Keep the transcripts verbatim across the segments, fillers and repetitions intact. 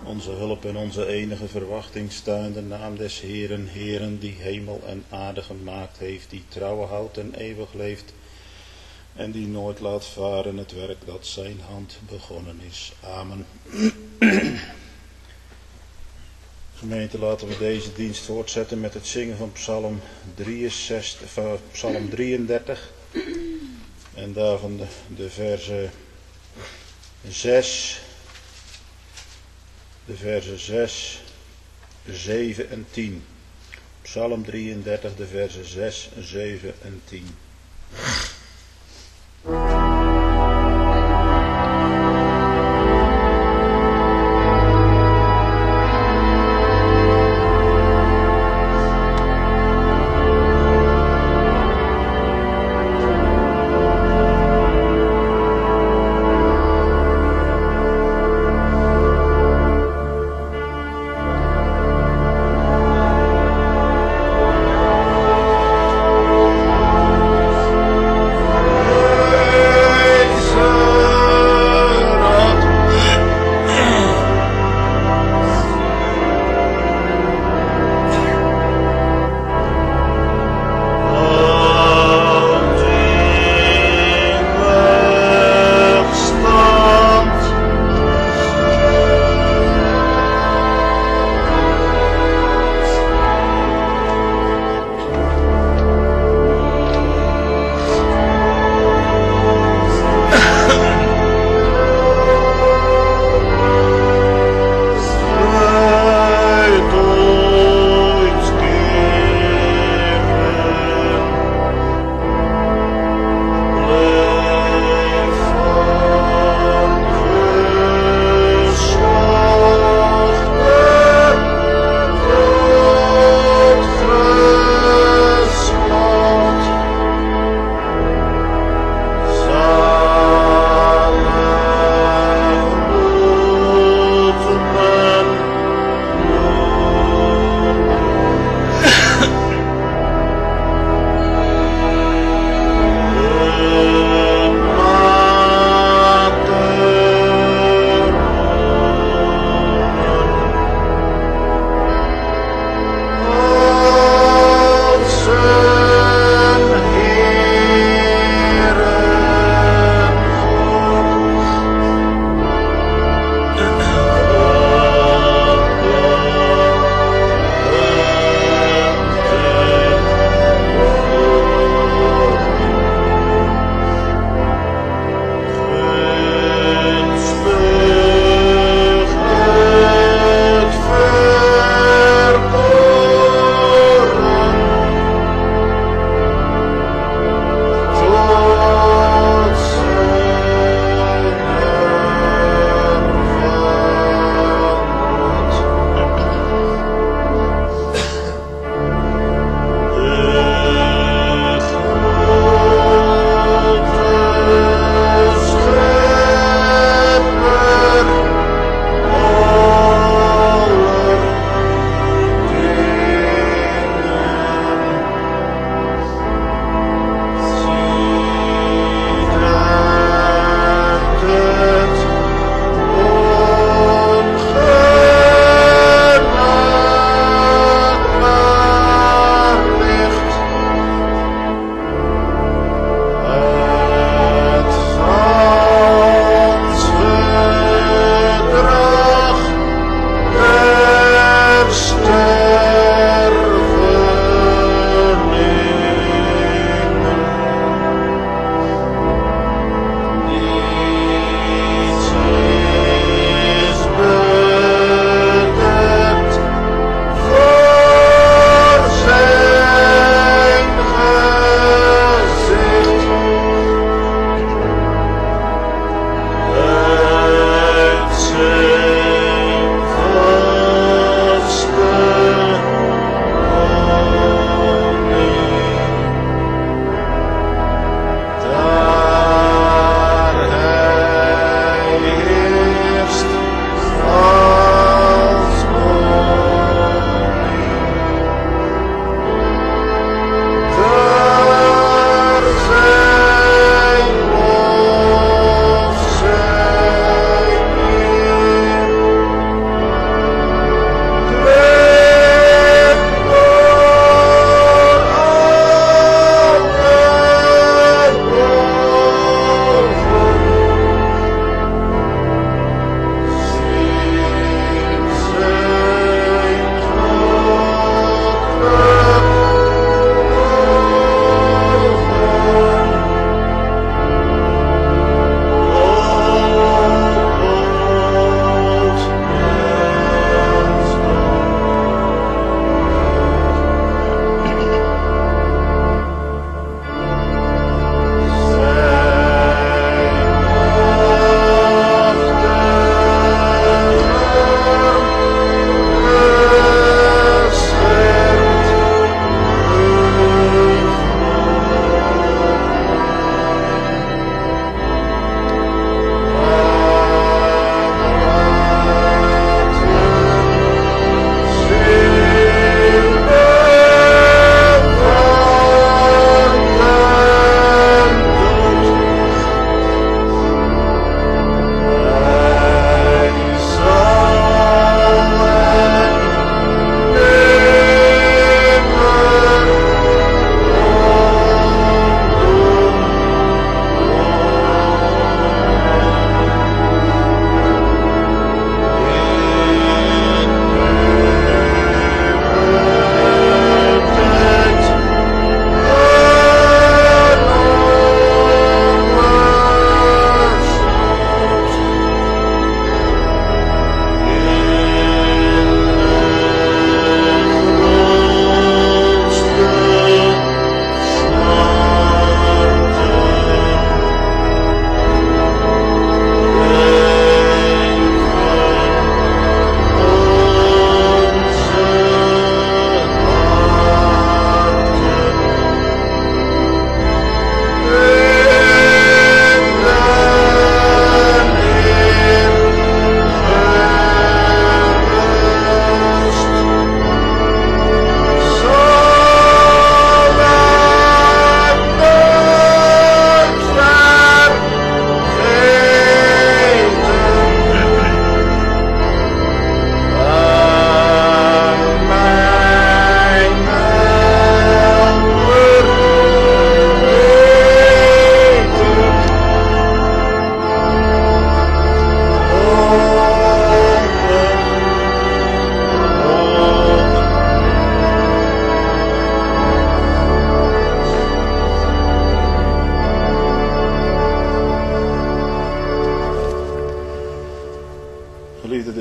onze hulp en onze enige verwachting sta in de naam des Heeren, Heeren, die hemel en aarde gemaakt heeft, die trouw houdt en eeuwig leeft en die nooit laat varen het werk dat zijn hand begonnen is. Amen. Gemeente, laten we deze dienst voortzetten met het zingen van Psalm drieënzestig, van Psalm drieëndertig en daarvan de, de verzen zes, de verzen zes, zeven en tien. Psalm drieëndertig, de verzen zes, zeven en tien. Thank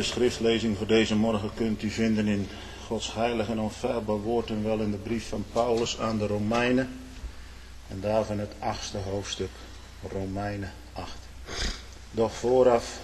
De schriftlezing voor deze morgen kunt u vinden in Gods heilig en onfeilbaar woord en wel in de brief van Paulus aan de Romeinen. En daarvan het achtste hoofdstuk, Romeinen acht. Doch vooraf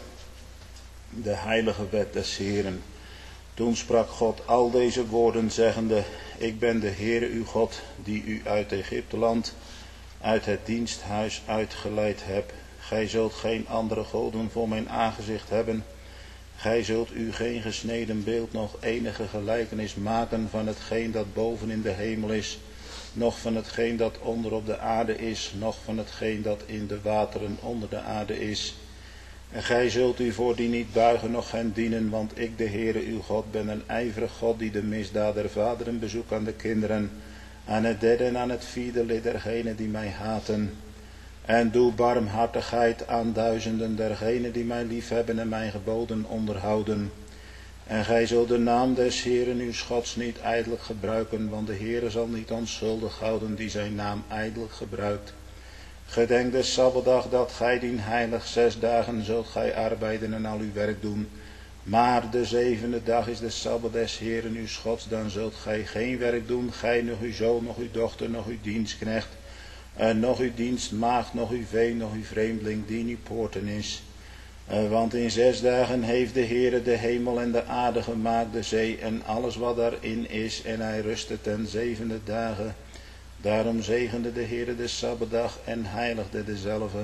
de heilige wet des Heeren. Toen sprak God al deze woorden zeggende, ik ben de Heere uw God, die u uit Egypteland, uit het diensthuis uitgeleid heb. Gij zult geen andere goden voor mijn aangezicht hebben. Gij zult u geen gesneden beeld nog enige gelijkenis maken van hetgeen dat boven in de hemel is, noch van hetgeen dat onder op de aarde is, noch van hetgeen dat in de wateren onder de aarde is. En gij zult u voor die niet buigen, noch hen dienen, want ik, de Heere uw God, ben een ijverig God, die de misdaad der vaderen bezoekt aan de kinderen, aan het derde en aan het vierde lid dergenen die mij haten. En doe barmhartigheid aan duizenden dergenen die mij liefhebben en mijn geboden onderhouden. En gij zult de naam des Heeren uw Gods niet ijdelijk gebruiken, want de Heere zal niet onschuldig houden die zijn naam ijdelijk gebruikt. Gedenk de Sabbatdag dat gij dien heilig zes dagen zult gij arbeiden en al uw werk doen. Maar de zevende dag is de Sabbat des Heeren uw Gods, dan zult gij geen werk doen, gij nog uw zoon, nog uw dochter, nog uw dienstknecht, en nog uw dienstmaagd, nog uw vee, nog uw vreemdeling die in uw poorten is. Want in zes dagen heeft de Heere de hemel en de aarde gemaakt, de zee en alles wat daarin is, en hij rustte ten zevende dagen. Daarom zegende de Heere de Sabbatdag en heiligde dezelve.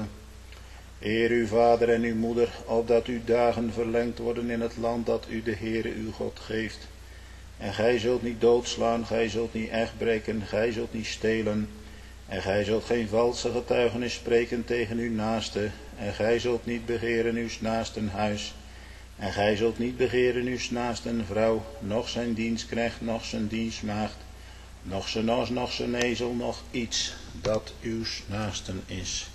Eer uw vader en uw moeder, opdat uw dagen verlengd worden in het land dat u de Heere uw God geeft. En gij zult niet doodslaan, gij zult niet echt breken, gij zult niet stelen. En gij zult geen valse getuigenis spreken tegen uw naaste. En gij zult niet begeren uw naasten huis. En gij zult niet begeren uw naasten vrouw, noch zijn dienstknecht, noch zijn dienstmaagd, noch zijn os, noch zijn ezel, noch iets dat uw naasten is.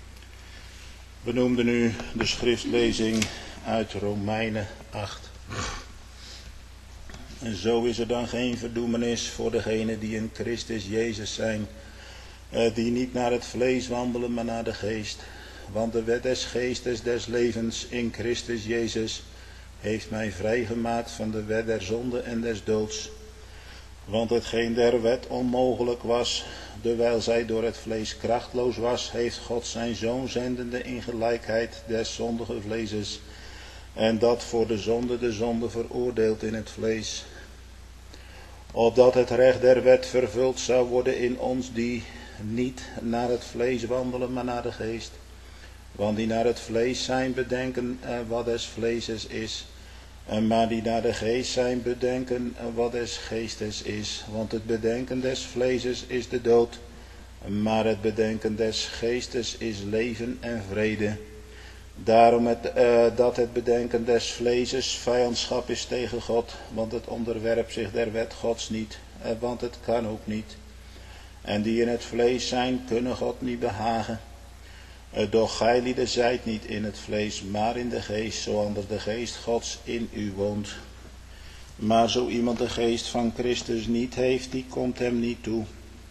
We noemden nu de schriftlezing uit Romeinen acht. En zo is er dan geen verdoemenis voor degenen die in Christus Jezus zijn, die niet naar het vlees wandelen, maar naar de geest. Want de wet des geestes des levens in Christus Jezus heeft mij vrijgemaakt van de wet der zonde en des doods. Want hetgeen der wet onmogelijk was, dewijl zij door het vlees krachtloos was, heeft God zijn zoon zendende in gelijkheid des zondige vleeses, en dat voor de zonde de zonde veroordeeld in het vlees. Opdat het recht der wet vervuld zou worden in ons die niet naar het vlees wandelen, maar naar de geest. Want die naar het vlees zijn bedenken wat des vleeses is, maar die naar de geest zijn bedenken wat des geestes is. Want het bedenken des vleeses is de dood, maar het bedenken des geestes is leven en vrede. Daarom het, uh, dat het bedenken des vleeses vijandschap is tegen God, want het onderwerpt zich der wet Gods niet, uh, want het kan ook niet. En die in het vlees zijn, kunnen God niet behagen. Doch gij lieden zijt niet in het vlees, maar in de geest, zo anders de geest Gods in u woont. Maar zo iemand de geest van Christus niet heeft, die komt hem niet toe.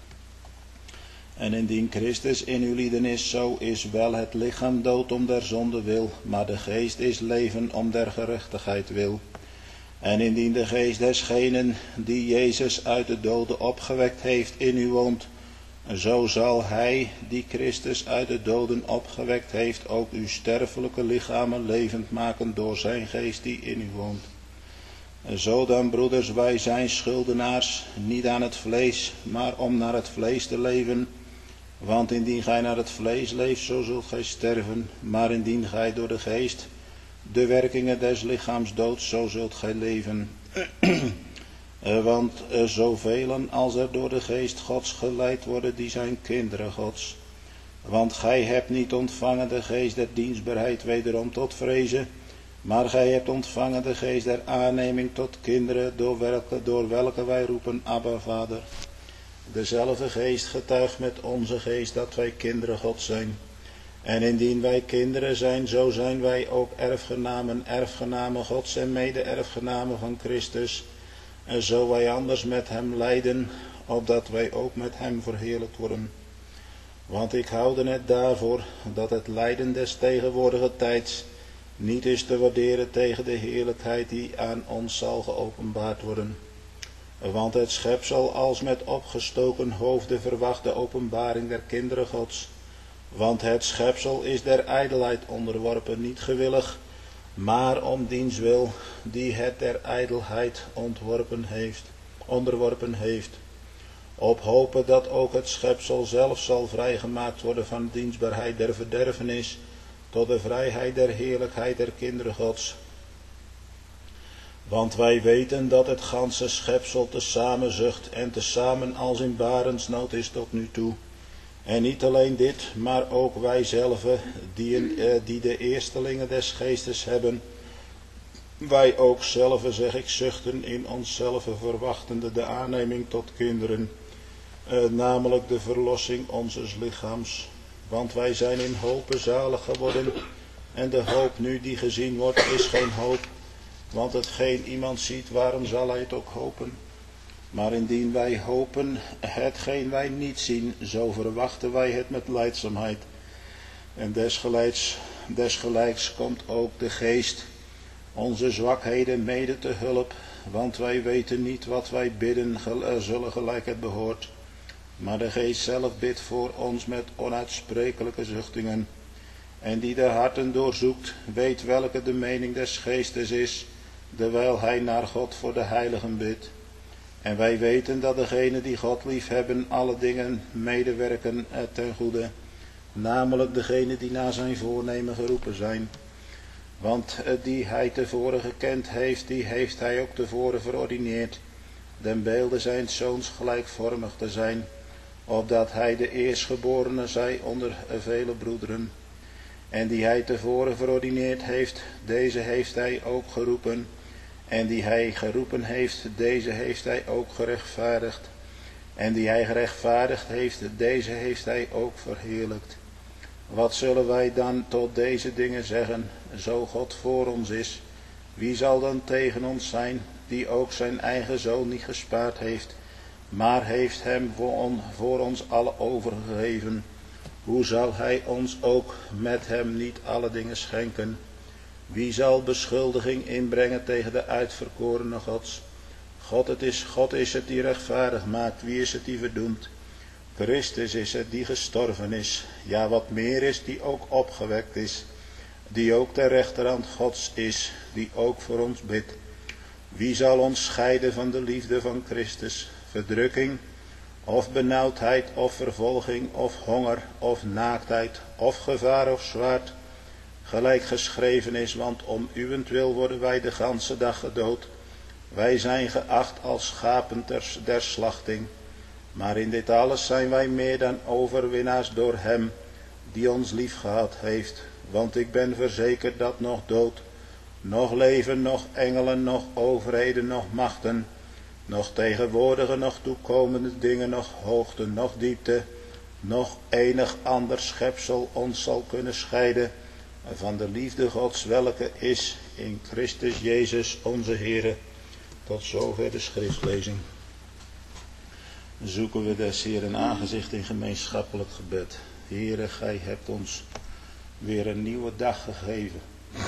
En indien Christus in uw lieden is, zo is wel het lichaam dood om der zonde wil, maar de geest is leven om der gerechtigheid wil. En indien de geest desgenen die Jezus uit de doden opgewekt heeft in u woont, zo zal hij die Christus uit de doden opgewekt heeft ook uw sterfelijke lichamen levend maken door zijn geest die in u woont. Zo dan, broeders, wij zijn schuldenaars, niet aan het vlees, maar om naar het vlees te leven. Want indien gij naar het vlees leeft, zo zult gij sterven. Maar indien gij door de geest de werkingen des lichaams doodt, zo zult gij leven. Want zoveel als er door de geest Gods geleid worden, die zijn kinderen Gods. Want gij hebt niet ontvangen de geest der dienstbaarheid wederom tot vrezen, maar gij hebt ontvangen de geest der aanneming tot kinderen, door welke, door welke wij roepen, Abba, Vader. Dezelfde geest getuigt met onze geest dat wij kinderen Gods zijn. En indien wij kinderen zijn, zo zijn wij ook erfgenamen, erfgenamen Gods en mede-erfgenamen van Christus. En zo wij anders met hem lijden, opdat wij ook met hem verheerlijkt worden. Want ik houde het daarvoor, dat het lijden des tegenwoordige tijds niet is te waarderen tegen de heerlijkheid die aan ons zal geopenbaard worden. Want het schepsel als met opgestoken hoofden verwacht de openbaring der kinderen Gods. Want het schepsel is der ijdelheid onderworpen, niet gewillig, maar om diens wil, die het der ijdelheid ontworpen heeft, onderworpen heeft. Op hopen dat ook het schepsel zelf zal vrijgemaakt worden van de dienstbaarheid der verderfenis, tot de vrijheid der heerlijkheid der kinderen Gods. Want wij weten dat het ganse schepsel tezamen zucht en tezamen als in barensnood is tot nu toe. En niet alleen dit, maar ook wij zelven, die, die de eerstelingen des geestes hebben, wij ook zelven, zeg ik, zuchten in onszelf, verwachtende de aanneming tot kinderen, eh, namelijk de verlossing onzes lichaams. Want wij zijn in hope zalig geworden, en de hoop nu die gezien wordt is geen hoop, want hetgeen iemand ziet, waarom zal hij het ook hopen? Maar indien wij hopen hetgeen wij niet zien, zo verwachten wij het met lijdzaamheid. En desgelijks, desgelijks komt ook de geest onze zwakheden mede te hulp, want wij weten niet wat wij bidden zullen gelijk het behoort. Maar de geest zelf bidt voor ons met onuitsprekelijke zuchtingen. En die de harten doorzoekt, weet welke de mening des geestes is, terwijl hij naar God voor de heiligen bidt. En wij weten dat degenen die God lief hebben, alle dingen medewerken ten goede, namelijk degenen die naar zijn voornemen geroepen zijn. Want die hij tevoren gekend heeft, die heeft hij ook tevoren verordineerd, den beelde zijn zoons gelijkvormig te zijn, opdat hij de eerstgeborene zij onder vele broederen. En die hij tevoren verordineerd heeft, deze heeft hij ook geroepen. En die hij geroepen heeft, deze heeft hij ook gerechtvaardigd. En die hij gerechtvaardigd heeft, deze heeft hij ook verheerlijkt. Wat zullen wij dan tot deze dingen zeggen? Zo God voor ons is, wie zal dan tegen ons zijn, die ook zijn eigen zoon niet gespaard heeft, maar heeft hem voor, on, voor ons alle overgegeven? Hoe zal hij ons ook met hem niet alle dingen schenken? Wie zal beschuldiging inbrengen tegen de uitverkorene Gods? God, het is, God is het die rechtvaardig maakt, wie is het die verdoemt? Christus is het die gestorven is, ja wat meer is, die ook opgewekt is, die ook ter rechterhand Gods is, die ook voor ons bidt. Wie zal ons scheiden van de liefde van Christus? Verdrukking, of benauwdheid, of vervolging, of honger, of naaktheid, of gevaar of zwaard, gelijk geschreven is, want om uwentwil worden wij de ganse dag gedood. Wij zijn geacht als schapen ter, der slachting. Maar in dit alles zijn wij meer dan overwinnaars door hem, die ons lief gehad heeft. Want ik ben verzekerd dat nog dood, nog leven, nog engelen, nog overheden, nog machten, nog tegenwoordige, nog toekomende dingen, nog hoogte, nog diepte, nog enig ander schepsel ons zal kunnen scheiden van de liefde Gods, welke is in Christus Jezus onze Heere. Tot zover de schriftlezing. Zoeken we des Heeren aangezicht in gemeenschappelijk gebed. Heere, gij hebt ons weer een nieuwe dag gegeven.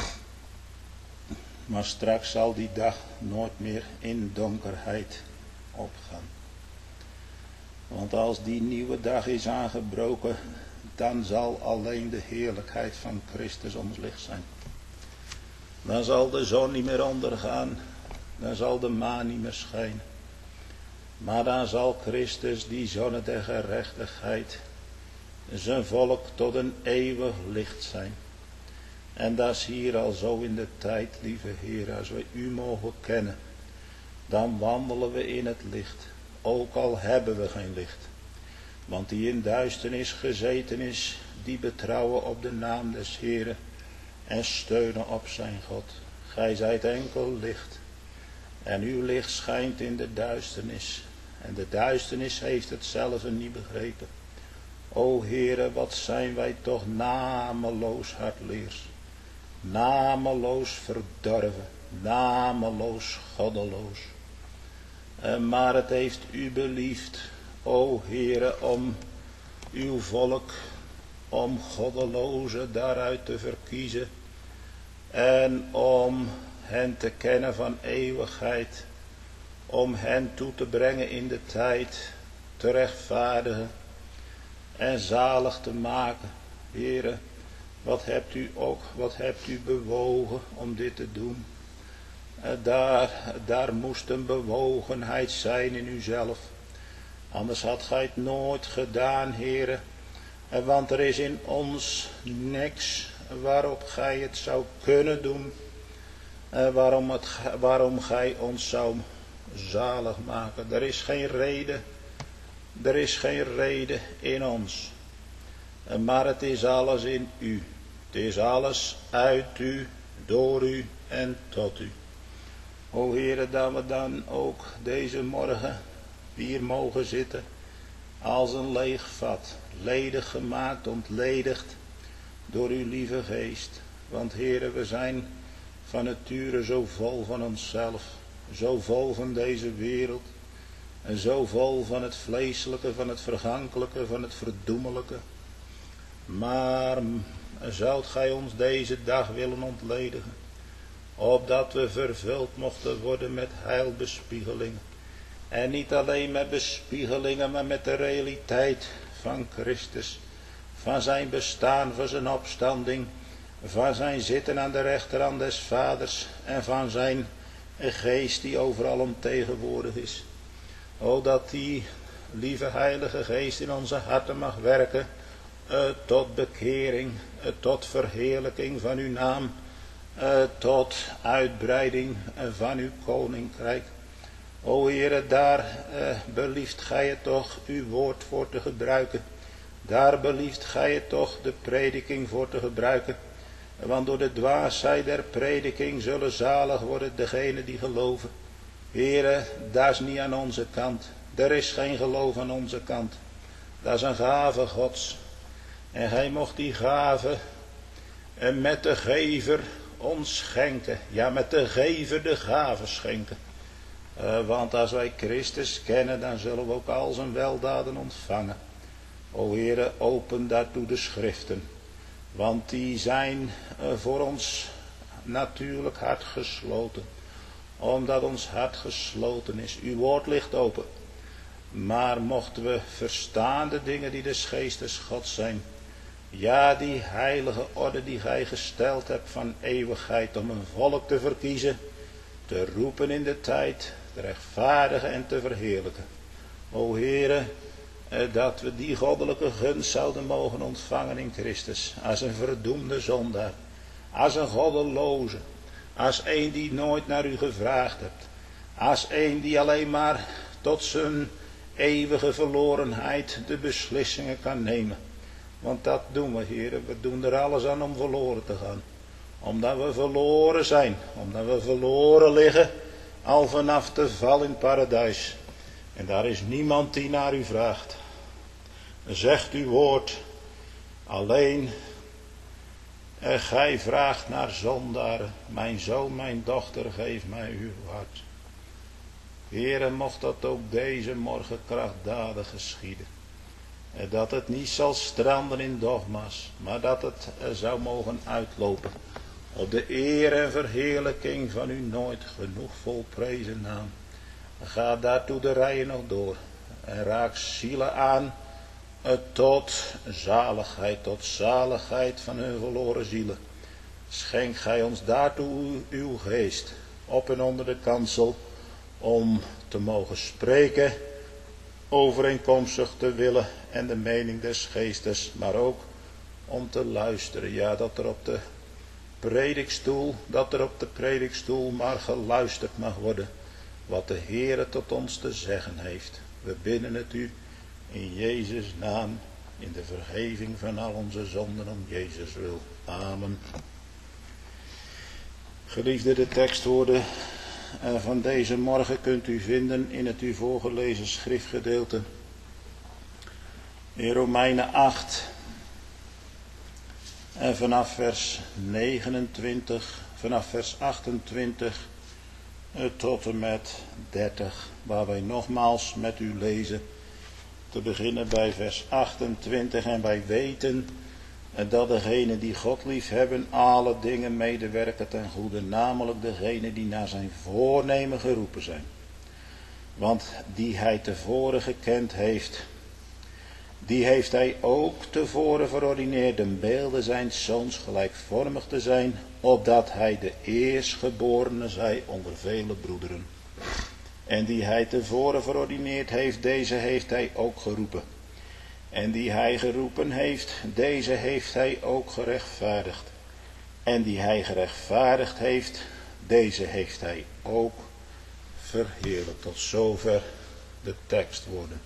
Maar straks zal die dag nooit meer in donkerheid opgaan. Want als die nieuwe dag is aangebroken, dan zal alleen de heerlijkheid van Christus ons licht zijn. Dan zal de zon niet meer ondergaan, dan zal de maan niet meer schijnen. Maar dan zal Christus, die zonne der gerechtigheid, zijn volk tot een eeuwig licht zijn. En dat is hier al zo in de tijd, lieve Heer, als wij u mogen kennen, dan wandelen we in het licht, ook al hebben we geen licht. Want die in duisternis gezeten is, die betrouwen op de naam des Heeren en steunen op zijn God. Gij zijt enkel licht, en uw licht schijnt in de duisternis, en de duisternis heeft het zelf niet begrepen. O Heere, wat zijn wij toch nameloos hardleers, nameloos verdorven, nameloos goddeloos. Maar het heeft u beliefd, o Heere, om uw volk, om goddelozen daaruit te verkiezen, En om hen te kennen van eeuwigheid. Om hen toe te brengen in de tijd. Te rechtvaardigen. En zalig te maken. Heere, wat hebt u ook, wat hebt u bewogen om dit te doen? Daar, daar moest een bewogenheid zijn in uzelf. Anders had gij het nooit gedaan, Heere. Want er is in ons niks waarop gij het zou kunnen doen. Waarom, het, waarom gij ons zou zalig maken. Er is geen reden. Er is geen reden in ons. Maar het is alles in u. Het is alles uit u, door u en tot u. O Heere, dat we dan ook deze morgen hier mogen zitten als een leeg vat, ledig gemaakt, ontledigd door uw lieve geest. Want Heere, we zijn van nature zo vol van onszelf, zo vol van deze wereld en zo vol van het vleeselijke, van het vergankelijke, van het verdoemelijke. Maar zoudt gij ons deze dag willen ontledigen, opdat we vervuld mochten worden met heilbespiegelingen. En niet alleen met bespiegelingen, maar met de realiteit van Christus. Van zijn bestaan, van zijn opstanding, van zijn zitten aan de rechterhand des Vaders en van zijn geest die overal omtegenwoordig is. O, dat die lieve heilige geest in onze harten mag werken, uh, tot bekering, uh, tot verheerlijking van uw naam, uh, tot uitbreiding uh, van uw koninkrijk. O Heere, daar uh, belieft gij het toch uw woord voor te gebruiken. Daar belieft gij het toch de prediking voor te gebruiken. Want door de dwaasheid der prediking zullen zalig worden degenen die geloven. Heere, dat is niet aan onze kant. Er is geen geloof aan onze kant. Dat is een gave Gods. En gij mocht die gave uh, met de gever ons schenken. Ja, met de gever de gave schenken. Uh, want als wij Christus kennen, dan zullen we ook al zijn weldaden ontvangen. O Heere, open daartoe de schriften. Want die zijn uh, voor ons natuurlijk hart gesloten. Omdat ons hart gesloten is. Uw woord ligt open. Maar mochten we verstaan de dingen die des geestes Gods zijn. Ja, die heilige orde die gij gesteld hebt van eeuwigheid om een volk te verkiezen. Te roepen in de tijd, te rechtvaardigen en te verheerlijken. O Heere, dat we die goddelijke gunst zouden mogen ontvangen in Christus. Als een verdoemde zondaar. Als een goddeloze. Als een die nooit naar u gevraagd hebt. Als een die alleen maar tot zijn eeuwige verlorenheid de beslissingen kan nemen. Want dat doen we, Heere. We doen er alles aan om verloren te gaan. Omdat we verloren zijn. Omdat we verloren liggen. Al vanaf de val in het paradijs. En daar is niemand die naar u vraagt. Zegt uw woord. Alleen. En gij vraagt naar zondaren. Mijn zoon, mijn dochter, geef mij uw hart. Heere, mocht dat ook deze morgen krachtdadig geschieden. En dat het niet zal stranden in dogma's. Maar dat het zou mogen uitlopen. Op de eer en verheerlijking van uw nooit genoeg volprezen naam. Ga daartoe de rijen nog door. En raak zielen aan. Tot zaligheid, tot zaligheid van hun verloren zielen. Schenk gij ons daartoe uw geest. Op en onder de kansel. Om te mogen spreken. Overeenkomstig de willen en de mening des geestes. Maar ook om te luisteren. Ja, dat er op de predikstoel, dat er op de predikstoel maar geluisterd mag worden. Wat de Heere tot ons te zeggen heeft. We bidden het u in Jezus' naam. In de vergeving van al onze zonden om Jezus wil. Amen. Geliefde, de tekstwoorden van deze morgen kunt u vinden in het u voorgelezen schriftgedeelte. In Romeinen acht. En vanaf vers negenentwintig, vanaf vers achtentwintig tot en met dertig. Waar wij nogmaals met u lezen. Te beginnen bij vers achtentwintig. En wij weten dat degenen die God lief hebben alle dingen medewerken ten goede, namelijk degenen die naar zijn voornemen geroepen zijn. Want die hij tevoren gekend heeft, die heeft hij ook tevoren verordineerd den beelden zijn zoons gelijkvormig te zijn, opdat hij de eerstgeborene zij onder vele broederen. En die hij tevoren verordineerd heeft, deze heeft hij ook geroepen. En die hij geroepen heeft, deze heeft hij ook gerechtvaardigd. En die hij gerechtvaardigd heeft, deze heeft hij ook verheerlijkt. Tot zover de tekstwoorden.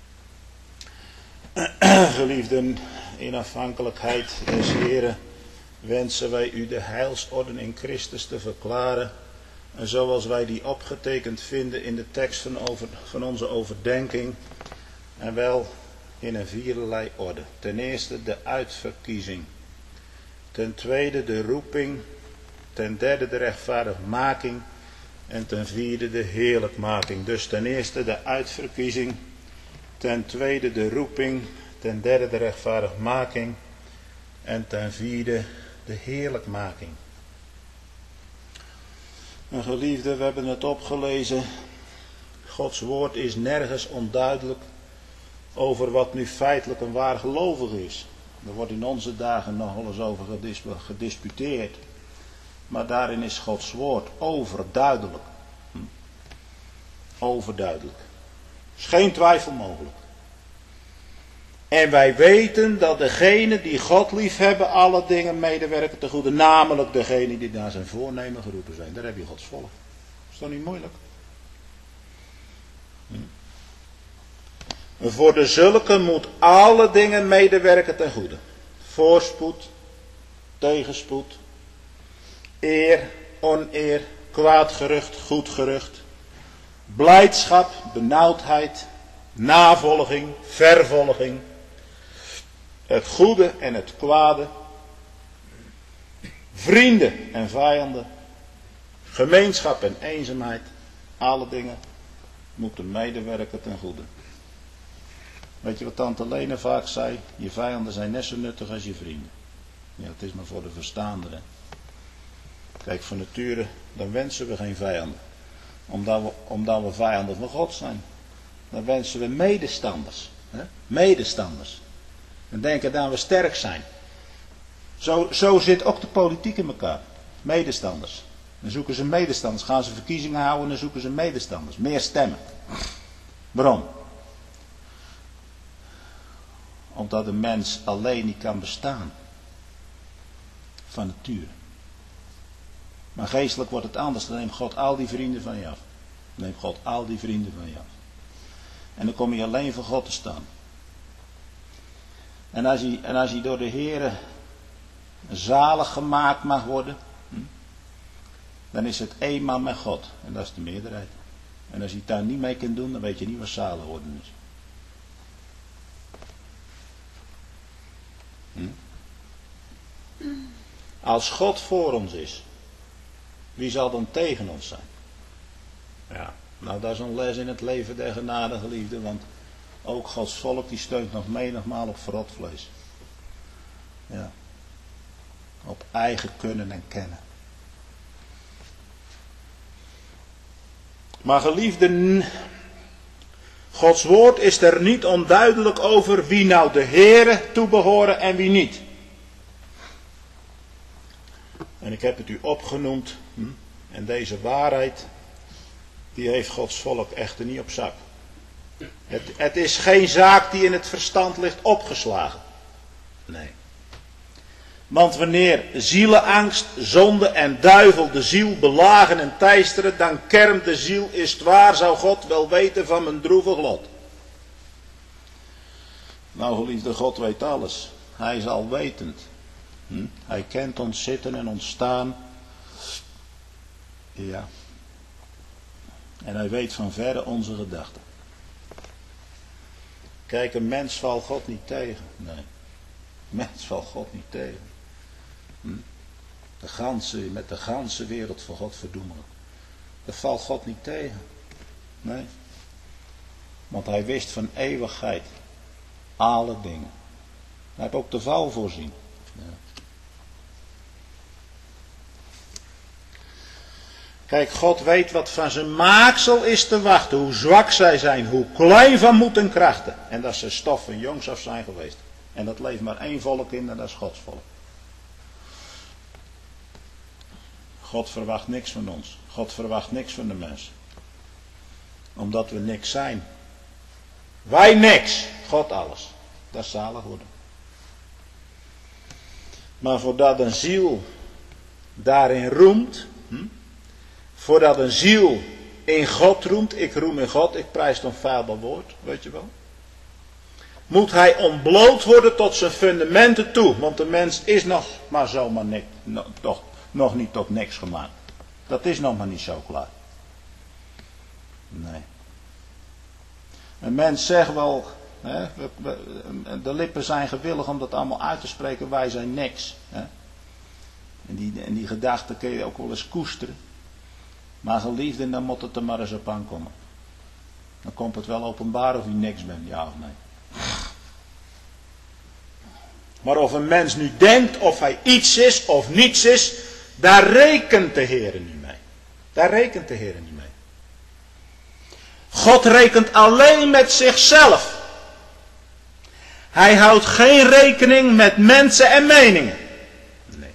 Geliefden, in afhankelijkheid des Heren wensen wij u de heilsorden in Christus te verklaren. En zoals wij die opgetekend vinden in de tekst van, over, van onze overdenking. En wel in een vierlei orde. Ten eerste de uitverkiezing. Ten tweede de roeping. Ten derde de rechtvaardigmaking. En ten vierde de heerlijkmaking. Dus ten eerste de uitverkiezing. Ten tweede de roeping. Ten derde de rechtvaardigmaking. En ten vierde de heerlijkmaking. En geliefden, we hebben het opgelezen. Gods woord is nergens onduidelijk over wat nu feitelijk een waar gelovige is. Er wordt in onze dagen nog wel eens over gedis, gedisputeerd. Maar daarin is Gods woord overduidelijk. Hm. Overduidelijk. Er is geen twijfel mogelijk. En wij weten dat degenen die God lief hebben alle dingen medewerken ten goede. Namelijk degenen die naar zijn voornemen geroepen zijn. Daar heb je Gods volk. Is dat niet moeilijk? Hm. Voor de zulke moet alle dingen medewerken ten goede. Voorspoed, tegenspoed, eer, oneer, kwaad gerucht, goed gerucht, blijdschap, benauwdheid, navolging, vervolging, het goede en het kwade, vrienden en vijanden, gemeenschap en eenzaamheid, alle dingen moeten medewerken ten goede. Weet je wat tante Lena vaak zei? Je vijanden zijn net zo nuttig als je vrienden. Ja, het is maar voor de verstaander. Hè? Kijk, van nature, dan wensen we geen vijanden. Omdat we, omdat we vijanden van God zijn. Dan wensen we medestanders. Hè? Medestanders. En denken dat we sterk zijn. Zo, zo zit ook de politiek in elkaar. Medestanders. Dan zoeken ze medestanders. Gaan ze verkiezingen houden, dan zoeken ze medestanders. Meer stemmen. Waarom? Omdat de mens alleen niet kan bestaan. Van nature. Maar geestelijk wordt het anders. Dan neemt God al die vrienden van je af. Dan neemt God al die vrienden van je af. En dan kom je alleen voor God te staan. En als hij, en als hij door de Heere zalig gemaakt mag worden. Hm, dan is het eenmaal met God. En dat is de meerderheid. En als je het daar niet mee kunt doen, dan weet je niet wat zalig worden is. Hm? Als God voor ons is, wie zal dan tegen ons zijn? Ja, nou dat is een les in het leven der genade, geliefde, want ook Gods volk die steunt nog menigmaal op verrot vlees. Ja. Op eigen kunnen en kennen. Maar geliefden, Gods woord is er niet onduidelijk over wie nou de Heere toebehoren en wie niet. En ik heb het u opgenoemd. Hm? En deze waarheid, die heeft Gods volk echter niet op zak. Het, het is geen zaak die in het verstand ligt opgeslagen. Nee. Want wanneer zielenangst, zonde en duivel de ziel belagen en teisteren, dan kermt de ziel, is het waar, zou God wel weten van mijn droevig lot. Nou, geliefde, God weet alles. Hij is alwetend. Hm? Hij kent ons zitten en ons staan. Ja. En hij weet van verre onze gedachten. Kijk, een mens valt God niet tegen. Nee. Een mens valt God niet tegen. Hm? De ganse, met de ganse wereld voor God verdoemelen. Dat valt God niet tegen. Nee. Want hij wist van eeuwigheid alle dingen. Hij heeft ook de val voorzien. Ja. Kijk, God weet wat van zijn maaksel is te wachten. Hoe zwak zij zijn, hoe klein van moed en krachten. En dat ze stof van jongs af zijn geweest. En dat leeft maar één volk in en dat is Gods volk. God verwacht niks van ons. God verwacht niks van de mens. Omdat we niks zijn. Wij niks. God alles. Dat is zalig worden. Maar voordat een ziel daarin roemt. Hm, voordat een ziel in God roemt. Ik roem in God. Ik prijs het onfeilbaar woord. Weet je wel. Moet hij ontbloot worden tot zijn fundamenten toe. Want de mens is nog maar zomaar niks. No, toch nog niet tot niks gemaakt. Dat is nog maar niet zo klaar. Nee. Een mens zegt wel, hè, we, we, de lippen zijn gewillig om dat allemaal uit te spreken, wij zijn niks. Hè. En, die, en die gedachte kun je ook wel eens koesteren. Maar geliefde, dan moet het er maar eens op aankomen. Dan komt het wel openbaar of je niks bent, ja of nee. Maar of een mens nu denkt of hij iets is of niets is, daar rekent de Heer niet mee. Daar rekent de Heer niet mee. God rekent alleen met zichzelf. Hij houdt geen rekening met mensen en meningen. Nee.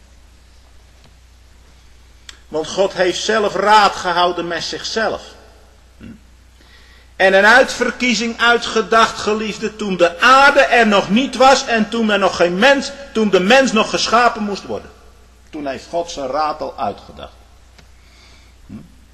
Want God heeft zelf raad gehouden met zichzelf. En een uitverkiezing uitgedacht, geliefde, toen de aarde er nog niet was en toen er nog geen mens, toen de mens nog geschapen moest worden. Toen heeft God zijn raad al uitgedacht. Hm?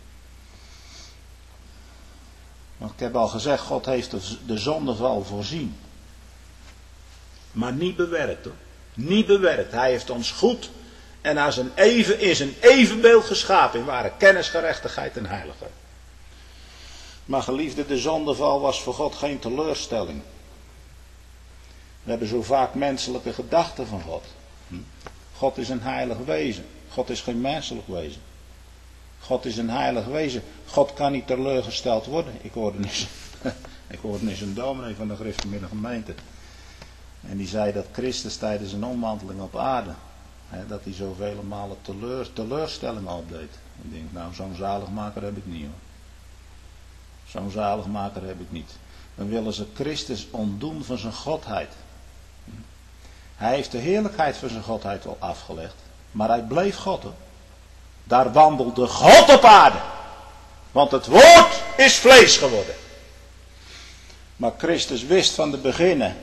Want ik heb al gezegd, God heeft de, de zondeval voorzien. Maar niet bewerkt hoor. Niet bewerkt. Hij heeft ons goed en als een even, in zijn evenbeeld geschapen in ware kennis, gerechtigheid en heiligheid. Maar geliefde, de zondeval was voor God geen teleurstelling. We hebben zo vaak menselijke gedachten van God. God is een heilig wezen. God is geen menselijk wezen. God is een heilig wezen. God kan niet teleurgesteld worden. Ik hoorde eens, ik hoorde eens een dominee van de Griffemiddag gemeente. En die zei dat Christus tijdens een omwandeling op aarde, hè, dat hij zoveel malen teleur, teleurstellingen opdeed. Ik denk, nou zo'n zaligmaker heb ik niet hoor. Zo'n zaligmaker heb ik niet. Dan willen ze Christus ontdoen van zijn godheid. Hij heeft de heerlijkheid van zijn godheid wel afgelegd. Maar hij bleef God hoor. Daar wandelde God op aarde. Want het woord is vlees geworden. Maar Christus wist van de beginnen.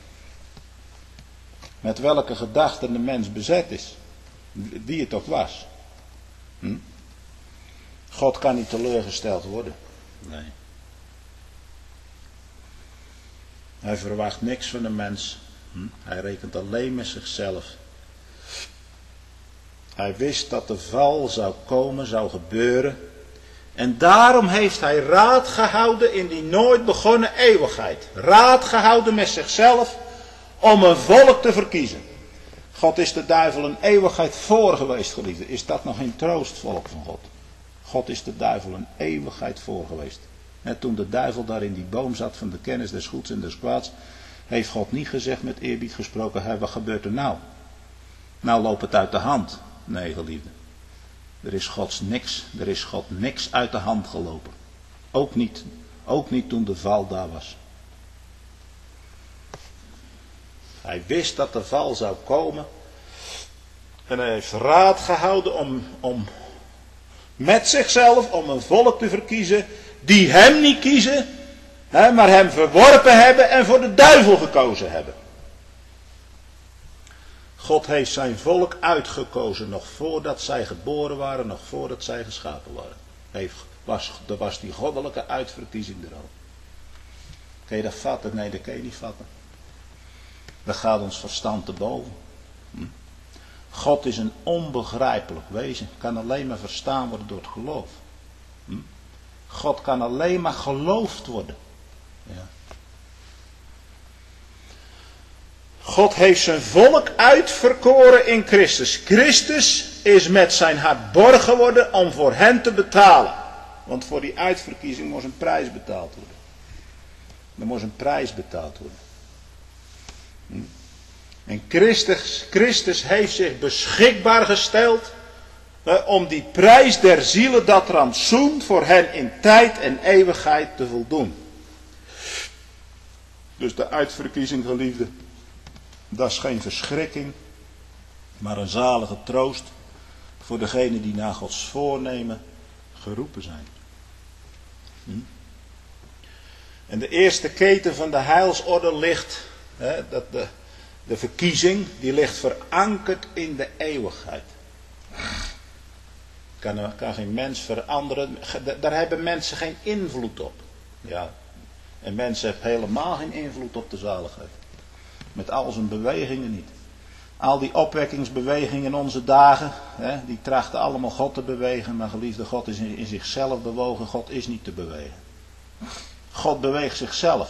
Met welke gedachten de mens bezet is. Wie het ook was. Hm? God kan niet teleurgesteld worden. Nee. Hij verwacht niks van de mens. Hm? Hij rekent alleen met zichzelf. Hij wist dat de val zou komen, zou gebeuren. En daarom heeft hij raad gehouden in die nooit begonnen eeuwigheid. Raad gehouden met zichzelf om een volk te verkiezen. God is de duivel een eeuwigheid voor geweest, geliefde. Is dat nog geen troostvolk van God? God is de duivel een eeuwigheid voor geweest. En toen de duivel daar in die boom zat van de kennis des goeds en des kwaads, heeft God niet gezegd met eerbied gesproken, hey, wat gebeurt er nou? Nou loopt het uit de hand. Nee, geliefde. Er is Gods niks, er is God niks uit de hand gelopen. Ook niet, ook niet toen de val daar was. Hij wist dat de val zou komen. En hij heeft raad gehouden om, om met zichzelf om een volk te verkiezen die hem niet kiezen, hè, maar hem verworpen hebben en voor de duivel gekozen hebben. God heeft zijn volk uitgekozen nog voordat zij geboren waren, nog voordat zij geschapen waren. Heeft, was, er was die goddelijke uitverkiezing er al. Kun je dat vatten? Nee, dat kun je niet vatten. Dat gaat ons verstand te boven. Hm? God is een onbegrijpelijk wezen. Kan alleen maar verstaan worden door het geloof. Hm? God kan alleen maar geloofd worden. Ja. God heeft zijn volk uitverkoren in Christus. Christus is met zijn hart borg geworden om voor hen te betalen. Want voor die uitverkiezing moest een prijs betaald worden. Er moest een prijs betaald worden. Hm? En Christus, Christus heeft zich beschikbaar gesteld eh, om die prijs der zielen dat rantsoent voor hen in tijd en eeuwigheid te voldoen. Dus de uitverkiezing, geliefde, dat is geen verschrikking, maar een zalige troost voor degenen die naar Gods voornemen geroepen zijn. Hm? En de eerste keten van de heilsorde ligt, hè, dat de, de verkiezing, die ligt verankerd in de eeuwigheid. Kan, kan geen mens veranderen, daar hebben mensen geen invloed op. Ja. En mensen hebben helemaal geen invloed op de zaligheid. Met al zijn bewegingen niet. Al die opwekkingsbewegingen in onze dagen, hè, die trachten allemaal God te bewegen. Maar geliefde, God is in, in zichzelf bewogen. God is niet te bewegen. God beweegt zichzelf.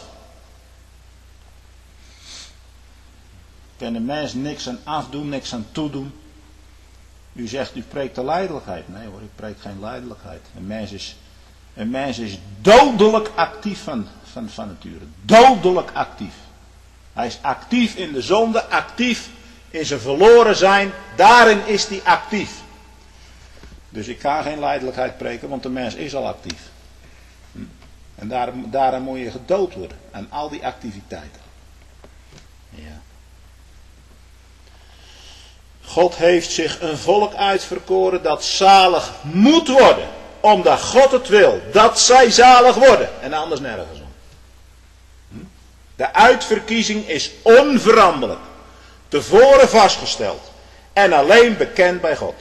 Kan een mens niks aan afdoen, niks aan toedoen. U zegt, u preekt de lijdelijkheid. Nee hoor, ik preek geen lijdelijkheid. Een mens is, een mens is dodelijk actief van, van, van nature. Dodelijk actief. Hij is actief in de zonde, actief in zijn verloren zijn. Daarin is hij actief. Dus ik kan geen lijdelijkheid preken, want de mens is al actief. Hm? En daarom, daarom moet je gedood worden aan al die activiteiten. Ja. God heeft zich een volk uitverkoren dat zalig moet worden. Omdat God het wil. Dat zij zalig worden. En anders nergens om. De uitverkiezing is onveranderlijk. Tevoren vastgesteld. En alleen bekend bij God.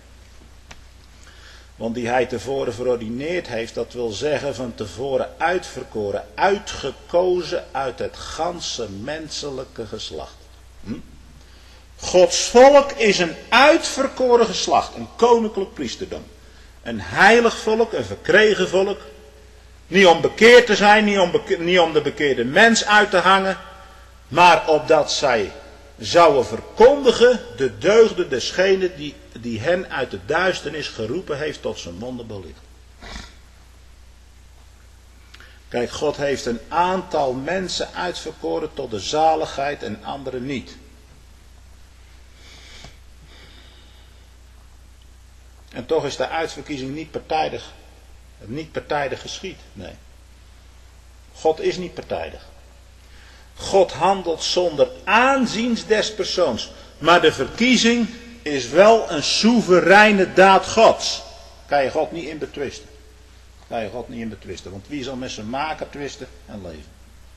Want die hij tevoren verordineerd heeft. Dat wil zeggen van tevoren uitverkoren. Uitgekozen uit het ganse menselijke geslacht. Hm? Gods volk is een uitverkoren geslacht. Een koninklijk priesterdom. Een heilig volk, een verkregen volk. Niet om bekeerd te zijn, niet om, beke- niet om de bekeerde mens uit te hangen. Maar opdat zij zouden verkondigen de deugden desgene die, die hen uit de duisternis geroepen heeft tot zijn wonderbelicht. Kijk, God heeft een aantal mensen uitverkoren tot de zaligheid en anderen niet. En toch is de uitverkiezing niet partijdig, niet partijdig geschied. Nee. God is niet partijdig. God handelt zonder aanzien des persoons. Maar de verkiezing is wel een soevereine daad Gods. Kan je God niet in betwisten. Kan je God niet in betwisten. Want wie zal met zijn maker twisten en leven?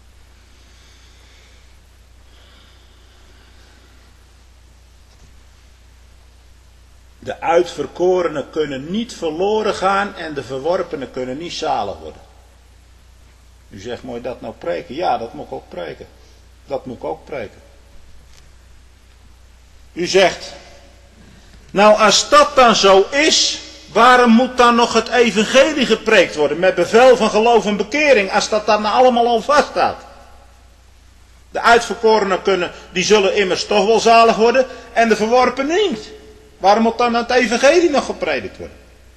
De uitverkorenen kunnen niet verloren gaan en de verworpenen kunnen niet zalig worden. U zegt, moet je dat nou preken? Ja, dat moet ik ook preken. Dat moet ik ook preken. U zegt, nou als dat dan zo is, waarom moet dan nog het evangelie gepreekt worden met bevel van geloof en bekering, als dat dan allemaal al vaststaat? De uitverkorenen kunnen, die zullen immers toch wel zalig worden en de verworpenen niet. Waarom moet dan het evangelie nog gepredikt worden?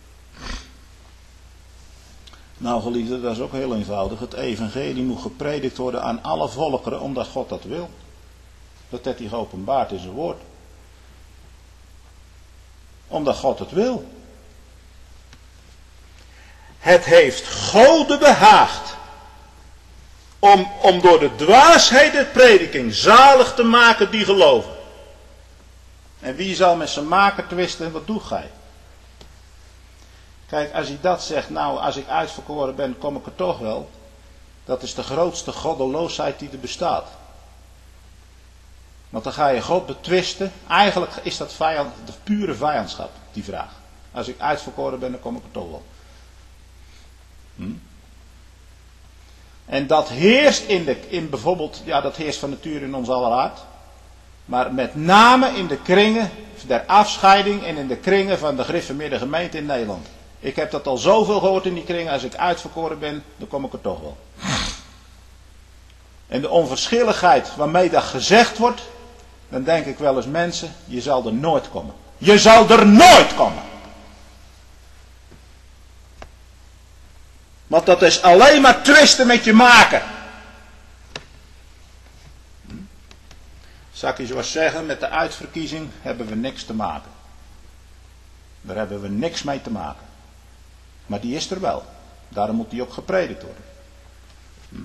Nou geliefde, dat is ook heel eenvoudig. Het evangelie moet gepredikt worden aan alle volkeren, omdat God dat wil. Dat heeft hij geopenbaard in zijn woord. Omdat God het wil. Het heeft Gode behaagd om, om door de dwaasheid der prediking zalig te maken die geloven. En wie zal met zijn maker twisten, wat doet gij? Kijk, als hij dat zegt, nou als ik uitverkoren ben, kom ik er toch wel. Dat is de grootste goddeloosheid die er bestaat. Want dan ga je God betwisten. Eigenlijk is dat vijand, de pure vijandschap, die vraag. Als ik uitverkoren ben, dan kom ik er toch wel. Hm? En dat heerst in, de, in bijvoorbeeld, ja dat heerst van nature in ons aller hart. Maar met name in de kringen der afscheiding en in de kringen van de gereformeerde gemeente in Nederland. Ik heb dat al zoveel gehoord in die kringen. Als ik uitverkoren ben, dan kom ik er toch wel. En de onverschilligheid waarmee dat gezegd wordt, dan denk ik wel eens mensen, je zal er nooit komen. Je zal er nooit komen. Want dat is alleen maar twisten met je maken. Zal ik je zo eens zeggen, met de uitverkiezing hebben we niks te maken. Daar hebben we niks mee te maken. Maar die is er wel. Daarom moet die ook gepredikt worden. Hm.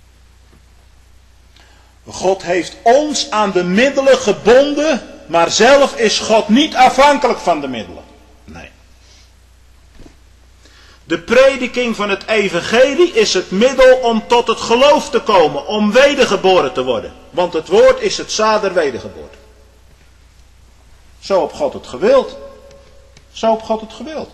God heeft ons aan de middelen gebonden, maar zelf is God niet afhankelijk van de middelen. Nee. De prediking van het evangelie is het middel om tot het geloof te komen, om wedergeboren te worden. Want het woord is het zaad der wedergeboorte. Zo heb God het gewild. Zo heb God het gewild.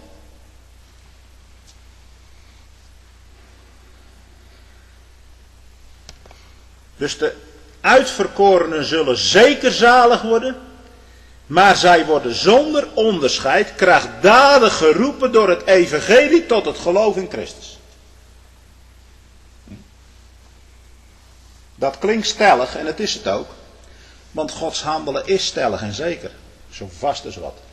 Dus de uitverkorenen zullen zeker zalig worden, maar zij worden zonder onderscheid krachtdadig geroepen door het evangelie tot het geloof in Christus. Dat klinkt stellig en het is het ook, want Gods handelen is stellig en zeker, zo vast als wat.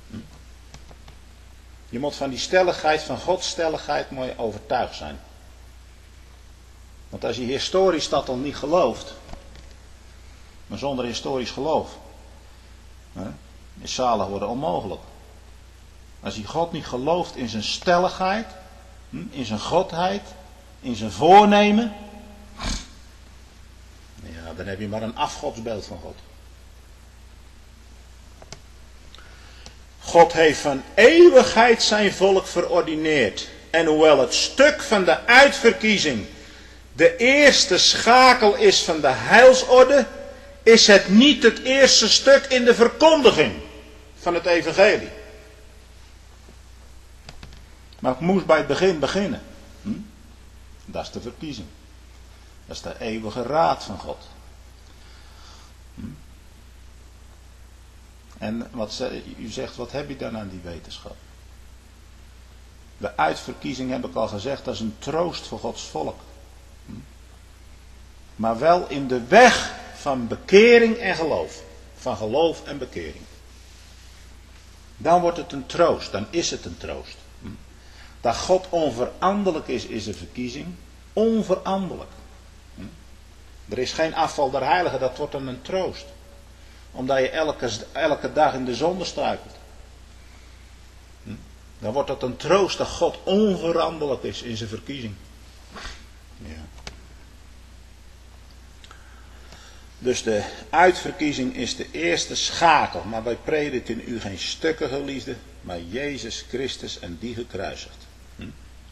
Je moet van die stelligheid, van Gods stelligheid, moet je overtuigd zijn. Want als je historisch dat al niet gelooft, maar zonder historisch geloof, hè, is zalig worden onmogelijk. Als je God niet gelooft in zijn stelligheid, in zijn godheid, in zijn voornemen, ja, dan heb je maar een afgodsbeeld van God. God heeft van eeuwigheid zijn volk verordineerd. En hoewel het stuk van de uitverkiezing de eerste schakel is van de heilsorde, is het niet het eerste stuk in de verkondiging van het evangelie. Maar het moest bij het begin beginnen. Hm? Dat is de verkiezing. Dat is de eeuwige raad van God. Hm? En wat, u zegt, wat heb je dan aan die wetenschap? De uitverkiezing, heb ik al gezegd, dat is een troost voor Gods volk. Hm? Maar wel in de weg van bekering en geloof. Van geloof en bekering. Dan wordt het een troost, dan is het een troost. Hm? Dat God onveranderlijk is, is een verkiezing. Onveranderlijk. Hm? Er is geen afval der heiligen, dat wordt dan een troost. Omdat je elke, elke dag in de zonde struikelt. Hm? Dan wordt dat een troost dat God onveranderlijk is in zijn verkiezing. Ja. Dus de uitverkiezing is de eerste schakel. Maar wij prediken u geen stukken, geliefde, maar Jezus Christus en die gekruisigd. Hm?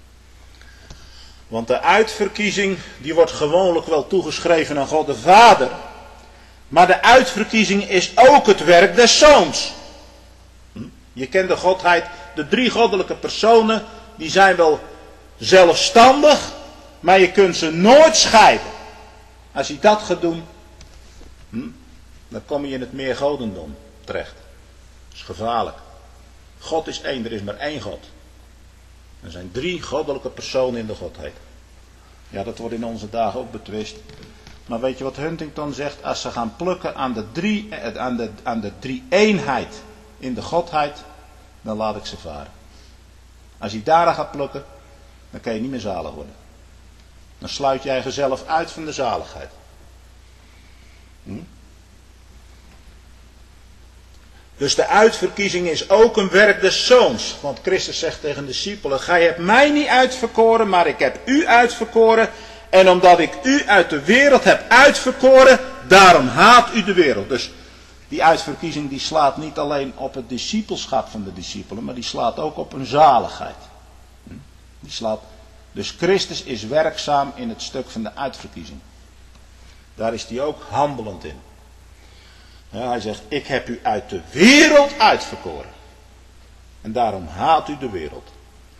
Want de uitverkiezing, die wordt gewoonlijk wel toegeschreven aan God de Vader. Maar de uitverkiezing is ook het werk des Zoons. Hm? Je kent de godheid, de drie goddelijke personen, die zijn wel zelfstandig, maar je kunt ze nooit scheiden. Als je dat gaat doen, hm, dan kom je in het meergodendom terecht. Dat is gevaarlijk. God is één, er is maar één God. Er zijn drie goddelijke personen in de godheid. Ja, dat wordt in onze dagen ook betwist. Maar weet je wat Huntington zegt? Als ze gaan plukken aan de drie, aan de, aan de drie-eenheid in de godheid, dan laat ik ze varen. Als je daar aan gaat plukken, dan kan je niet meer zalig worden. Dan sluit jij jezelf uit van de zaligheid. Hm? Dus de uitverkiezing is ook een werk des Zoons. Want Christus zegt tegen de discipelen, gij hebt mij niet uitverkoren, maar ik heb u uitverkoren. En omdat ik u uit de wereld heb uitverkoren, daarom haat u de wereld. Dus die uitverkiezing die slaat niet alleen op het discipelschap van de discipelen, maar die slaat ook op een zaligheid. Die slaat, dus Christus is werkzaam in het stuk van de uitverkiezing. Daar is hij ook handelend in. Ja, hij zegt, ik heb u uit de wereld uitverkoren. En daarom haat u de wereld.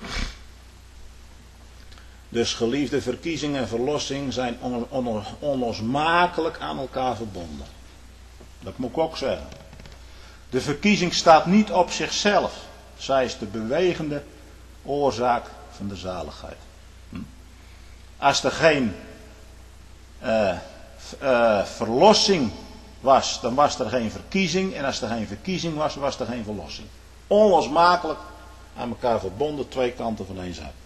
Dus geliefde, verkiezing en verlossing zijn on, on, onlosmakelijk aan elkaar verbonden. Dat moet ik ook zeggen. De verkiezing staat niet op zichzelf. Zij is de bewegende oorzaak van de zaligheid. Hm? Als er geen uh, uh, verlossing was, dan was er geen verkiezing. En als er geen verkiezing was, was er geen verlossing. Onlosmakelijk aan elkaar verbonden, twee kanten van één zaak.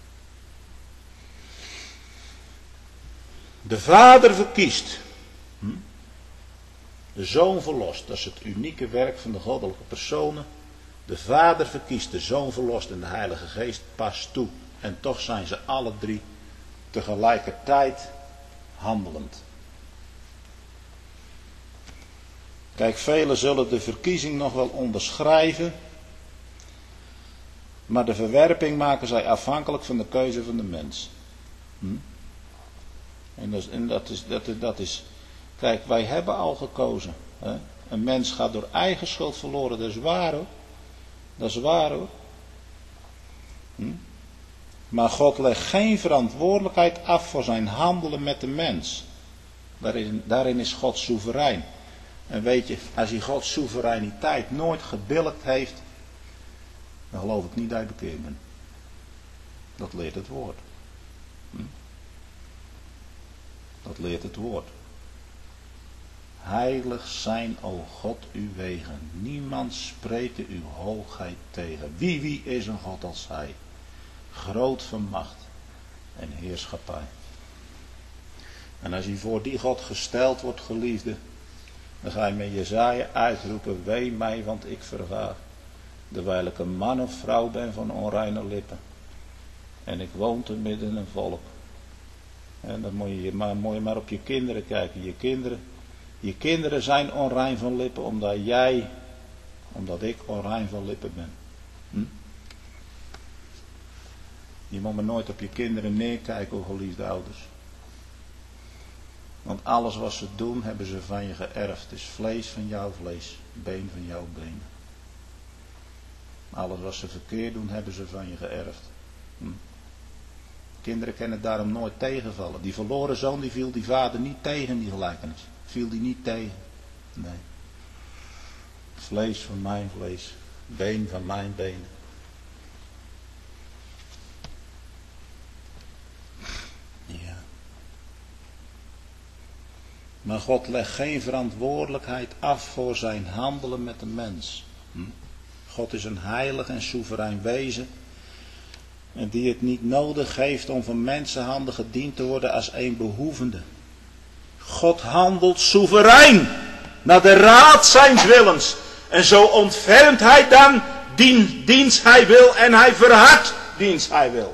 De Vader verkiest. Hm? De Zoon verlost, dat is het unieke werk van de goddelijke personen. De Vader verkiest, de Zoon verlost en de Heilige Geest past toe. En toch zijn ze alle drie tegelijkertijd handelend. Kijk, velen zullen de verkiezing nog wel onderschrijven, maar de verwerping maken zij afhankelijk van de keuze van de mens. Hm? En, dat is, en dat, is, dat, is, dat is, kijk, wij hebben al gekozen. Hè? Een mens gaat door eigen schuld verloren, dat is waar hoor. Dat is waar hoor. Hm? Maar God legt geen verantwoordelijkheid af voor zijn handelen met de mens. Daarin, daarin is God soeverein. En weet je, als hij Gods soevereiniteit nooit gebillijkt heeft, dan geloof ik niet dat je bekeerd bent. Dat leert het woord. Hm? Dat leert het woord. Heilig zijn, o God, uw wegen. Niemand spreken uw hoogheid tegen. Wie, wie is een God als hij? Groot van macht en heerschappij. En als hij voor die God gesteld wordt, geliefde, dan ga je met Jesaja uitroepen, wee mij, want ik verga. Terwijl ik een man of vrouw ben van onreine lippen. En ik woon te midden in een volk. En dan moet je maar, moet je maar op je kinderen kijken. Je kinderen, je kinderen zijn onrein van lippen, omdat jij, omdat ik onrein van lippen ben. Hm? Je moet maar nooit op je kinderen neerkijken, o geliefde ouders. Want alles wat ze doen, hebben ze van je geërfd. Het is vlees van jouw vlees, been van jouw been. Alles wat ze verkeerd doen, hebben ze van je geërfd. Hm. Kinderen kunnen daarom nooit tegenvallen. Die verloren zoon, die viel die vader niet tegen, die gelijkenis. Viel die niet tegen. Nee. Vlees van mijn vlees, been van mijn benen. Ja. Maar God legt geen verantwoordelijkheid af voor zijn handelen met de mens. Hm? God is een heilig en soeverein wezen. En die het niet nodig heeft om van mensenhanden gediend te worden als een behoevende. God handelt soeverein. Naar de raad zijns willens. En zo ontfermt hij dan dien, diens hij wil en hij verhardt diens hij wil.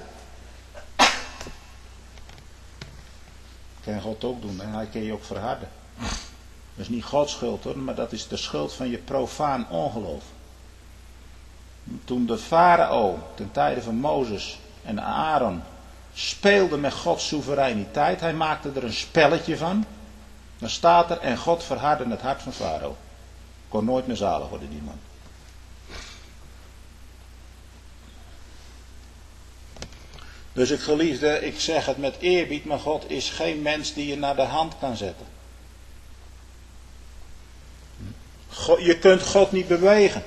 Kan God ook doen en hij kan je ook verharden. Dat is niet Gods schuld hoor, maar dat is de schuld van je profaan ongeloof. Toen de farao ten tijde van Mozes en Aaron speelde met Gods soevereiniteit, hij maakte er een spelletje van, dan staat er en God verhardde het hart van farao. Kon nooit meer zalig worden die man. Dus ik geliefde, ik zeg het met eerbied, maar God is geen mens die je naar de hand kan zetten. God, je kunt God niet bewegen.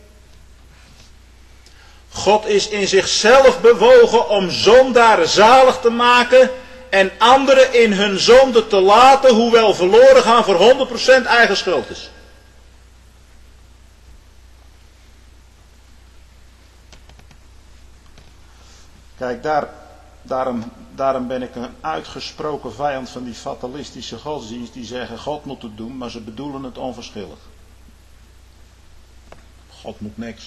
God is in zichzelf bewogen om zondaren zalig te maken en anderen in hun zonde te laten, hoewel verloren gaan voor honderd procent eigen schuld is. Kijk, daar, daarom, daarom ben ik een uitgesproken vijand van die fatalistische godsdienst die zeggen God moet het doen, maar ze bedoelen het onverschillig. God moet niks.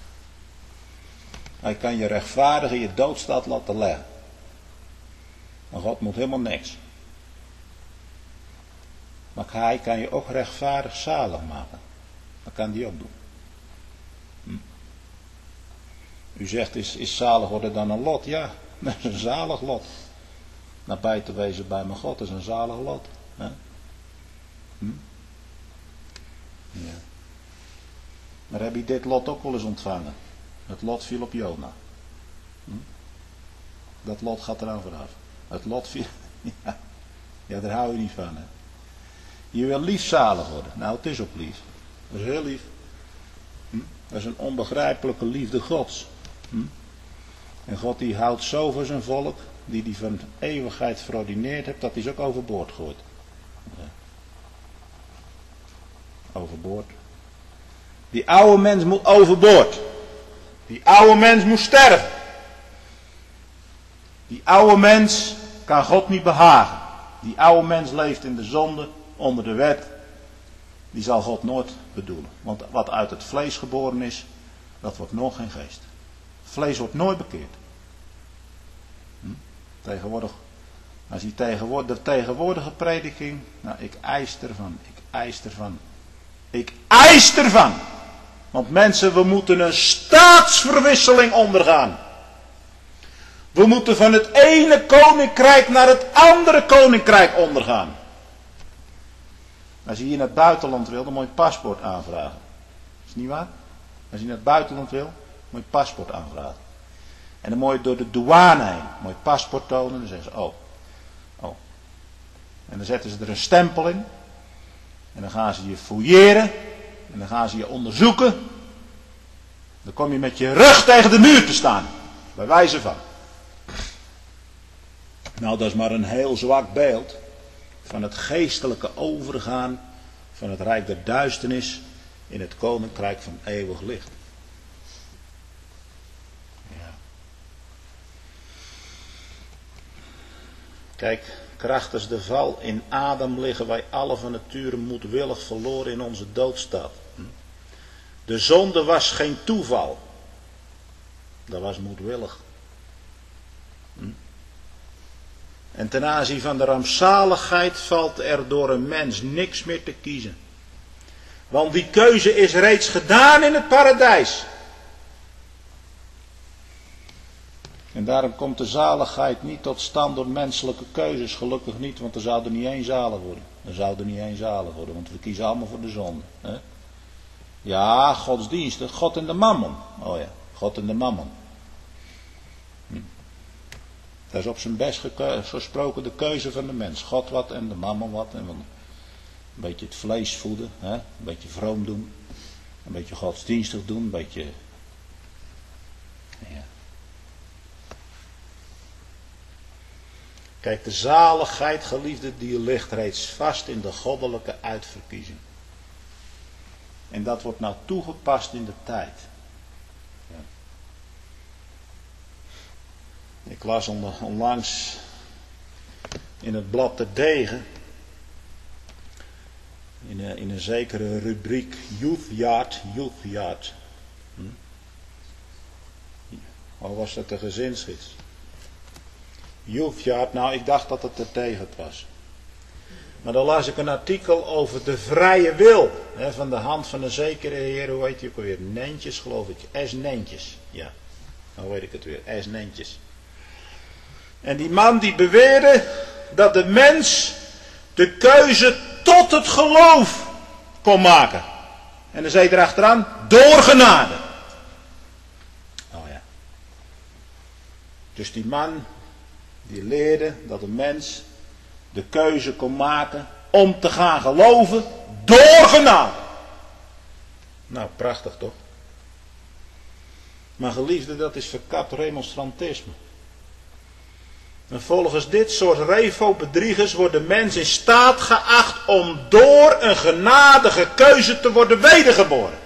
Hij kan je rechtvaardig in je doodstaat laten leggen. Maar God moet helemaal niks. Maar hij kan je ook rechtvaardig zalig maken. Dat kan hij ook doen. Hm. U zegt, is, is zalig worden dan een lot? Ja, dat is een zalig lot. Nabij te wezen bij mijn God is een zalig lot. Hè? Hm? Ja. Maar heb je dit lot ook wel eens ontvangen? Het lot viel op Jona. Hm? Dat lot gaat eraan vooraf. Het lot viel... Ja, ja, daar hou je niet van. Hè? Je wil lief zalig worden. Nou, het is ook lief. Dat is heel lief. Hm? Dat is een onbegrijpelijke liefde Gods. Hm? En God die houdt zo voor zijn volk, die die van eeuwigheid verordineerd hebt, dat hij ze ook overboord gooit. Ja. Overboord. Die oude mens moet overboord. Die oude mens moet sterven. Die oude mens kan God niet behagen. Die oude mens leeft in de zonde, onder de wet. die zal God nooit bedoelen. Want wat uit het vlees geboren is, dat wordt nog geen geest. Vlees wordt nooit bekeerd. Hm? Tegenwoordig, als je tegenwoordig, de tegenwoordige prediking, nou ik eis ervan, ik eis ervan, ik eis ervan. Want mensen, we moeten een staatsverwisseling ondergaan. We moeten van het ene koninkrijk naar het andere koninkrijk ondergaan. Als je hier naar het buitenland wil, dan moet je paspoort aanvragen. Is niet waar? Als je naar het buitenland wil, moet je paspoort aanvragen. En dan moet je door de douane heen. Moet je paspoort tonen en dan zeggen ze, oh. oh. En dan zetten ze er een stempel in. En dan gaan ze je fouilleren. En dan gaan ze je onderzoeken. Dan kom je met je rug tegen de muur te staan. Bij wijze van. Nou, dat is maar een heel zwak beeld van het geestelijke overgaan van het rijk der duisternis in het koninkrijk van eeuwig licht. Ja. Kijk, krachtens de val in Adam liggen wij alle van nature moedwillig verloren in onze doodstaat. De zonde was geen toeval. Dat was moedwillig. Hm? En ten aanzien van de rampzaligheid valt er door een mens niks meer te kiezen. Want die keuze is reeds gedaan in het paradijs. En daarom komt de zaligheid niet tot stand door menselijke keuzes. Gelukkig niet, want er zou er niet één zalig worden. Er zou er niet één zalig worden, want we kiezen allemaal voor de zonde. Hè? Ja, godsdienstig, God en de mammon. Oh ja, God en de mammon. Hm. Dat is op zijn best gesproken de keuze van de mens. God wat en de mammon wat. En een beetje het vlees voeden. Hè? Een beetje vroom doen. Een beetje godsdienstig doen. Een beetje... Ja. Kijk, de zaligheid, geliefde, die ligt reeds vast in de goddelijke uitverkiezing. En dat wordt nou toegepast in de tijd. Ja. Ik las onlangs in het blad De Degen, in een, in een zekere rubriek Youth Yard, Youth Yard. Hm? Of was dat de gezinsgids? Youth Yard, nou ik dacht dat het de Degen was. Maar dan las ik een artikel over de vrije wil. Hè, van de hand van een zekere heer, hoe heet hij ook alweer? Nentjes geloof ik. S. Nentjes. Ja, nou weet ik het weer. S. Nentjes. En die man die beweerde dat de mens de keuze tot het geloof kon maken. En dan zei er achteraan, door genade. Oh ja. Dus die man die leerde dat de mens de keuze kon maken om te gaan geloven door genade. Nou, prachtig toch? Maar geliefde, dat is verkapt remonstrantisme. En volgens dit soort revo-bedriegers wordt de mens in staat geacht om door een genadige keuze te worden wedergeboren.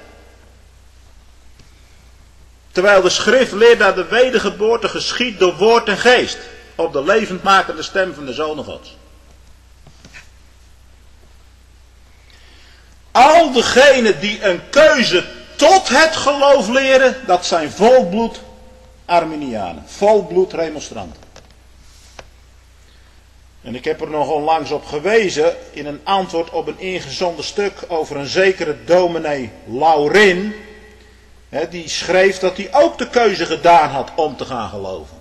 Terwijl de schrift leert dat de wedergeboorte geschiet door woord en geest. Op de levendmakende stem van de Zoon Gods. Al degenen die een keuze tot het geloof leren, dat zijn volbloed Arminianen. Volbloed remonstranten. En ik heb er nog onlangs op gewezen in een antwoord op een ingezonden stuk over een zekere dominee Laurin. Hè, die schreef dat hij ook de keuze gedaan had om te gaan geloven.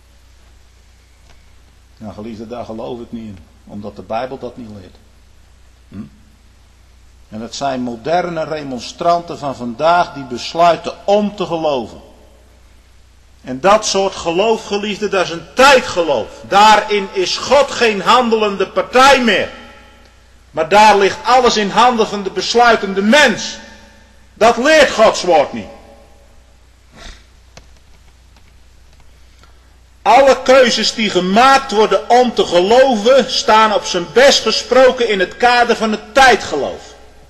Nou geliefde, daar geloof ik niet in. Omdat de Bijbel dat niet leert. Hm? En het zijn moderne remonstranten van vandaag die besluiten om te geloven. En dat soort geloof, geliefde, dat is een tijdgeloof. Daarin is God geen handelende partij meer. Maar daar ligt alles in handen van de besluitende mens. Dat leert Gods woord niet. Alle keuzes die gemaakt worden om te geloven, staan op zijn best gesproken in het kader van het tijdgeloof.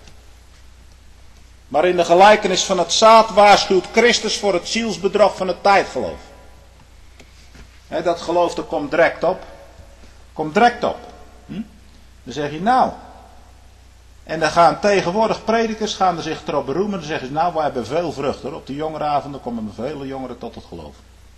Maar in de gelijkenis van het zaad waarschuwt Christus voor het zielsbedrog van het tijdgeloof. He, dat geloof dat komt direct op. Komt direct op. Hm? Dan zeg je nou. En dan gaan tegenwoordig predikers gaan er zich erop beroemen. Dan zeggen ze, nou, wij hebben veel vrucht hoor. Op de jongerenavonden komen er vele jongeren tot het geloof.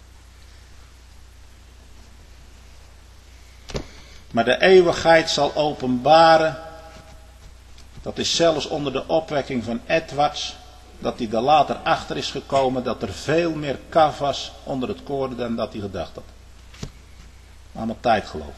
Maar de eeuwigheid zal openbaren. Dat is zelfs onder de opwekking van Edwards. Dat hij er later achter is gekomen. Dat er veel meer kaf was onder het koren dan dat hij gedacht had. Allemaal tijdgeloof.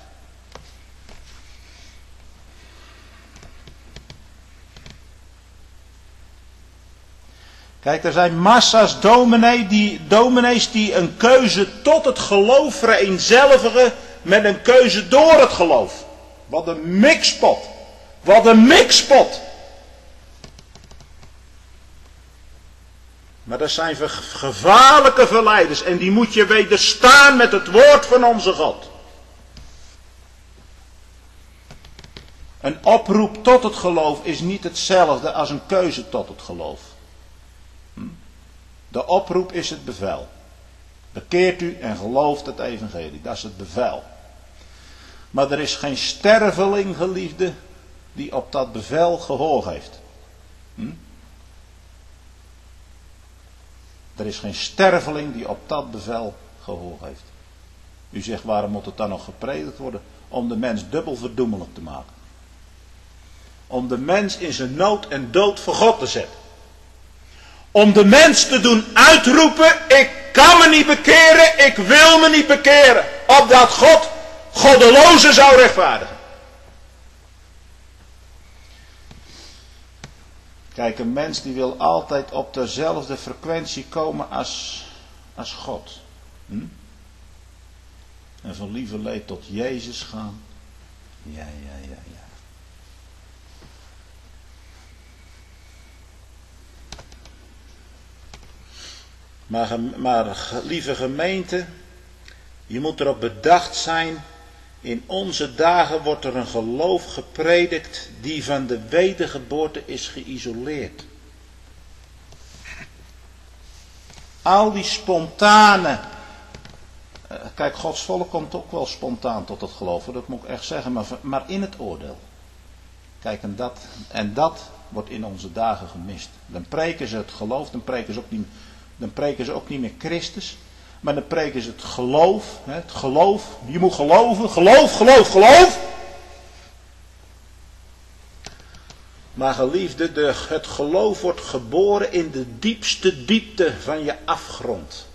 Kijk, er zijn massa's dominee die, dominees die een keuze tot het geloof vereenzelvigen met een keuze door het geloof. Wat een mixpot. Wat een mixpot. Maar dat zijn gevaarlijke verleiders en die moet je wederstaan met het woord van onze God. Een oproep tot het geloof is niet hetzelfde als een keuze tot het geloof. De oproep is het bevel. Bekeert u en gelooft het evangelie. Dat is het bevel. Maar er is geen sterveling, geliefde, die op dat bevel gehoor heeft. Hm? Er is geen sterveling die op dat bevel gehoor heeft. U zegt, waarom moet het dan nog gepredikt worden? Om de mens dubbel verdoemelijk te maken. Om de mens in zijn nood en dood voor God te zetten. Om de mens te doen uitroepen, ik kan me niet bekeren, ik wil me niet bekeren. Opdat God goddelozen zou rechtvaardigen. Kijk, een mens die wil altijd op dezelfde frequentie komen als, als God. Hm? En van lieve leed tot Jezus gaan. Ja, ja, ja, ja. Maar, maar lieve gemeente, je moet erop bedacht zijn, in onze dagen wordt er een geloof gepredikt die van de wedergeboorte is geïsoleerd. Al die spontane, kijk, Gods volk komt ook wel spontaan tot het geloof, dat moet ik echt zeggen, maar, maar in het oordeel. Kijk, en dat, en dat wordt in onze dagen gemist. Dan preken ze het geloof, dan preken ze ook niet Dan preken ze ook niet meer Christus. Maar dan preken ze het geloof. Het geloof. Je moet geloven. Geloof, geloof, geloof. Maar geliefde, de, het geloof wordt geboren in de diepste diepte van je afgrond.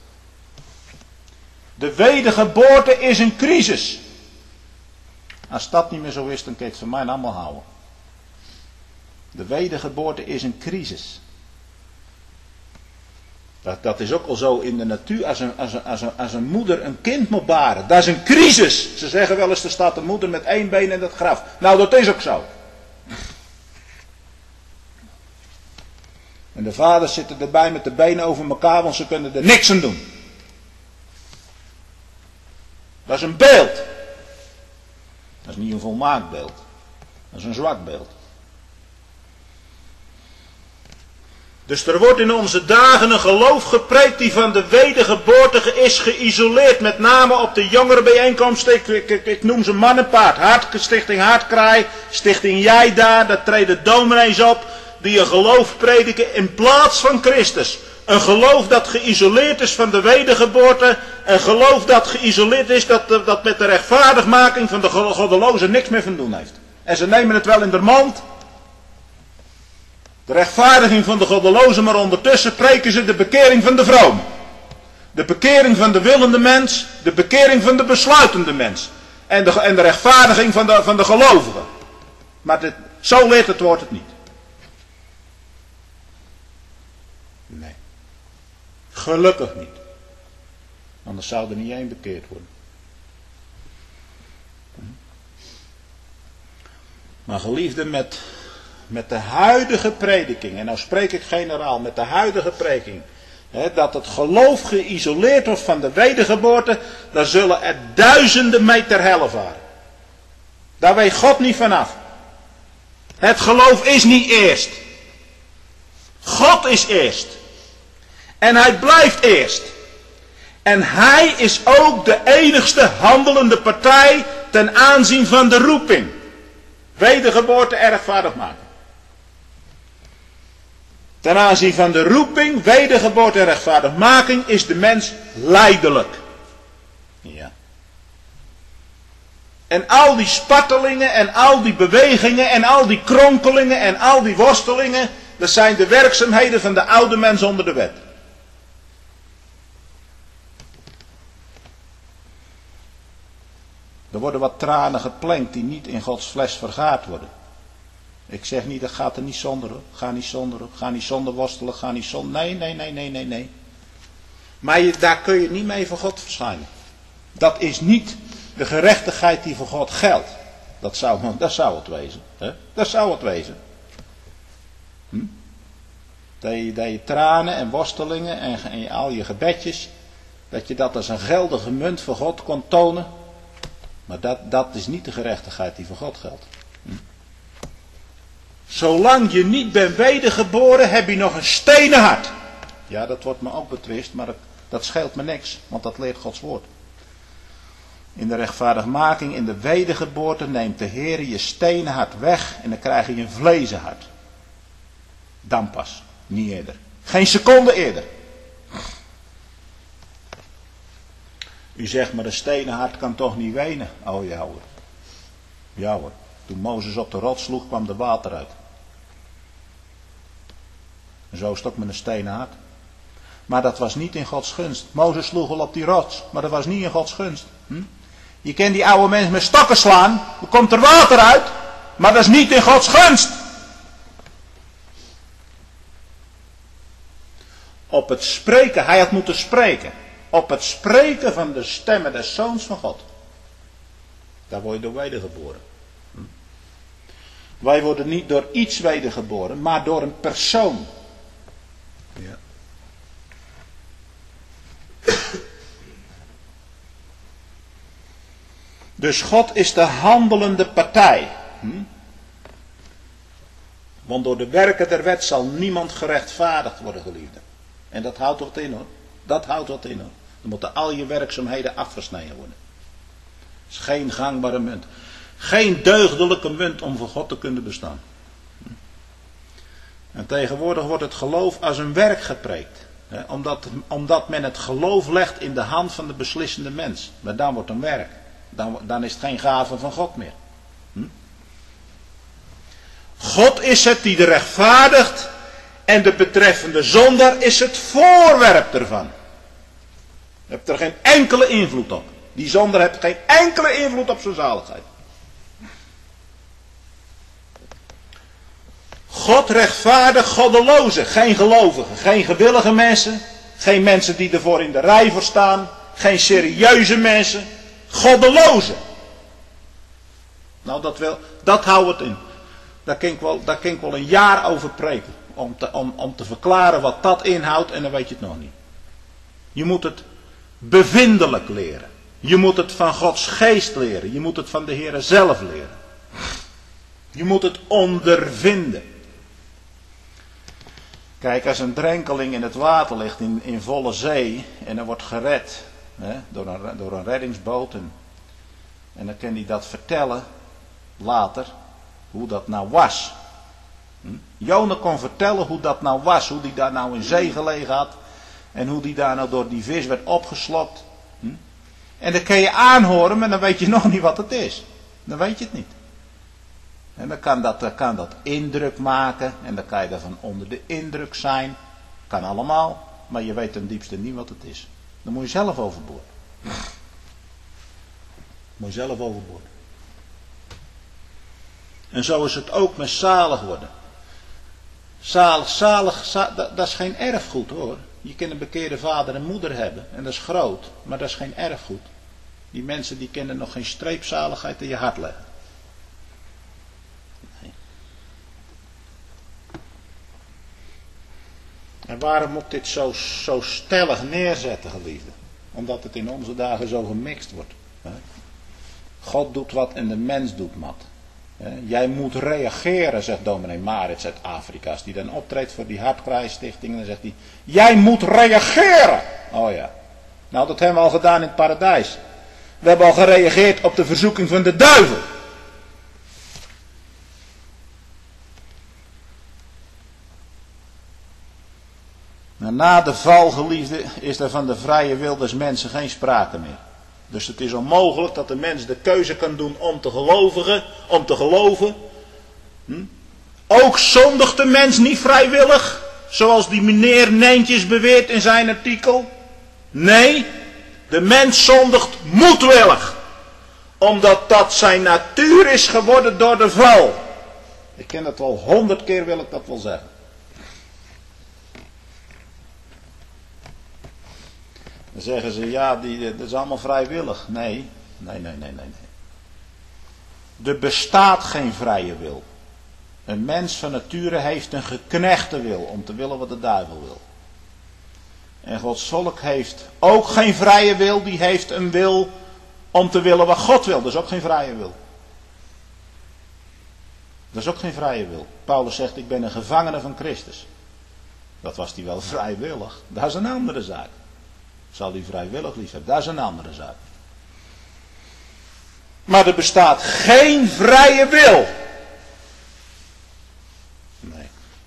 De wedergeboorte is een crisis. Als dat niet meer zo is, dan kan je het van mij allemaal houden. De wedergeboorte is een crisis. Dat, dat is ook al zo in de natuur, als een, als, een, als, een, als een moeder een kind moet baren. Dat is een crisis. Ze zeggen wel eens, er staat een moeder met één been in het graf. Nou, dat is ook zo. En de vaders zitten erbij met de benen over elkaar, want ze kunnen er niks aan doen. Dat is een beeld. Dat is niet een volmaakt beeld. Dat is een zwak beeld. Dus er wordt in onze dagen een geloof gepreekt die van de wedergeboorte is geïsoleerd. Met name op de jongerenbijeenkomsten. Ik, ik, ik, ik noem ze Mannenpaard. Hart, Stichting Hartkraai. Stichting Jij daar. Daar treden dominees op. Die een geloof prediken in plaats van Christus. Een geloof dat geïsoleerd is van de wedergeboorte. Een geloof dat geïsoleerd is. Dat, dat met de rechtvaardigmaking van de goddelozen niks meer van doen heeft. En ze nemen het wel in de mond. De rechtvaardiging van de goddelozen, maar ondertussen preken ze de bekering van de vroom. De bekering van de willende mens, de bekering van de besluitende mens. En de, en de rechtvaardiging van de, van de gelovigen. Maar dit, zo leert het woord het niet. Nee. Gelukkig niet. Anders zou er niet één bekeerd worden. Maar geliefde, met... Met de huidige prediking, en nou spreek ik generaal, met de huidige prediking, hè, dat het geloof geïsoleerd wordt van de wedergeboorte, dan zullen er duizenden mee ter helle varen. Daar weet God niet vanaf. Het geloof is niet eerst. God is eerst. En hij blijft eerst. En hij is ook de enigste handelende partij ten aanzien van de roeping. Wedergeboorte rechtvaardig maken. Ten aanzien van de roeping, wedergeboorte en rechtvaardigmaking is de mens lijdelijk. Ja. En al die spartelingen en al die bewegingen en al die kronkelingen en al die worstelingen, dat zijn de werkzaamheden van de oude mens onder de wet. Er worden wat tranen geplenkt die niet in Gods fles vergaard worden. Ik zeg niet, dat gaat er niet zonder hoor. Ga niet zonder hoor. Ga niet zonder worstelen. Ga niet zonder. Nee, nee, nee, nee, nee, nee. Maar je, daar kun je niet mee voor God verschijnen. Dat is niet de gerechtigheid die voor God geldt. Dat zou, dat zou het wezen. Hè? Dat zou het wezen. Hm? Dat, je, dat je tranen en worstelingen en, en je, al je gebedjes, dat je dat als een geldige munt voor God kon tonen. Maar dat, dat is niet de gerechtigheid die voor God geldt. Hm? Zolang je niet bent wedergeboren, heb je nog een stenen hart. Ja, dat wordt me ook betwist, maar dat, dat scheelt me niks, want dat leert Gods woord. In de rechtvaardigmaking, in de wedergeboorte, neemt de Heer je stenen hart weg en dan krijg je een vlezen hart. Dan pas, niet eerder. Geen seconde eerder. U zegt, maar de stenen hart kan toch niet wenen? Oh ja hoor. Ja hoor. Toen Mozes op de rots sloeg, kwam er water uit. En zo is het ook met een stenen hart. Maar dat was niet in Gods gunst. Mozes sloeg wel op die rots, maar dat was niet in Gods gunst. Hm? Je kent die oude mensen met stokken slaan, dan komt er water uit, maar dat is niet in Gods gunst. Op het spreken, hij had moeten spreken. Op het spreken van de stemmen des Zoons van God. Daar word je door wedergeboren. Hm? Wij worden niet door iets wedergeboren, maar door een persoon. Ja. Dus God is de handelende partij. Hm? Want door de werken der wet zal niemand gerechtvaardigd worden, geliefden. En dat houdt wat in hoor. Dat houdt wat in hoor. Dan moeten al je werkzaamheden afgesneden worden. Het is geen gangbare munt. Geen deugdelijke munt om voor God te kunnen bestaan. En tegenwoordig wordt het geloof als een werk gepreekt. Hè, omdat, omdat men het geloof legt in de hand van de beslissende mens. Maar dan wordt het een werk. Dan, dan is het geen gave van God meer. Hm? God is het die de rechtvaardigt. En de betreffende zondaar is het voorwerp ervan. Je hebt er geen enkele invloed op. Die zondaar heeft geen enkele invloed op zijn zaligheid. God rechtvaardigt goddelozen, geen gelovigen, geen gewillige mensen, geen mensen die ervoor in de rij voor staan, geen serieuze mensen, goddelozen. Nou, dat, wil, dat houdt het in. Daar kan ik wel, daar kan ik wel een jaar over preken, om te, om, om te verklaren wat dat inhoudt en dan weet je het nog niet. Je moet het bevindelijk leren. Je moet het van Gods geest leren. Je moet het van de Heere zelf leren. Je moet het ondervinden. Kijk, als een drenkeling in het water ligt in, in volle zee en er wordt gered hè, door, een, door een reddingsboot en, en dan kan hij dat vertellen later hoe dat nou was. Hm? Jona kon vertellen hoe dat nou was, hoe die daar nou in zee gelegen had en hoe die daar nou door die vis werd opgeslokt. Hm? En dan kan je aanhoren, maar dan weet je nog niet wat het is. Dan weet je het niet. En dan kan dat, dan kan dat indruk maken. En dan kan je daarvan onder de indruk zijn. Kan allemaal. Maar je weet ten diepste niet wat het is. Dan moet je zelf overboord. Moet je zelf overboord. En zo is het ook met zalig worden. Zalig, zalig, zalig dat, dat is geen erfgoed hoor. Je kunt een bekeerde vader en moeder hebben. En dat is groot. Maar dat is geen erfgoed. Die mensen die kunnen nog geen streepzaligheid in je hart leggen. En waarom moet ik dit zo, zo stellig neerzetten, geliefden? Omdat het in onze dagen zo gemixt wordt. God doet wat en de mens doet wat. Jij moet reageren, zegt dominee Maritz uit Afrika. Als die dan optreedt voor die Hartkraaistichting, dan zegt hij: jij moet reageren! Oh ja. Nou, dat hebben we al gedaan in het paradijs. We hebben al gereageerd op de verzoeking van de duivel. Na de val, geliefde, is er van de vrije wil des mensen geen sprake meer. Dus het is onmogelijk dat de mens de keuze kan doen om te gelovigen, om te geloven. Hm? Ook zondigt de mens niet vrijwillig, zoals die meneer Neentjes beweert in zijn artikel. Nee, de mens zondigt moedwillig, omdat dat zijn natuur is geworden door de val. Ik ken dat wel honderd keer, wil ik dat wel zeggen. Dan zeggen ze, ja, die, dat is allemaal vrijwillig. Nee, nee, nee, nee, nee, nee. Er bestaat geen vrije wil. Een mens van nature heeft een geknechte wil, om te willen wat de duivel wil. En Gods volk heeft ook geen vrije wil, die heeft een wil om te willen wat God wil. Dat is ook geen vrije wil. Dat is ook geen vrije wil. Paulus zegt, ik ben een gevangene van Christus. Dat was hij wel vrijwillig. Dat is een andere zaak. Zal hij vrijwillig lief hebben? Dat is een andere zaak. Maar er bestaat geen vrije wil. Nee.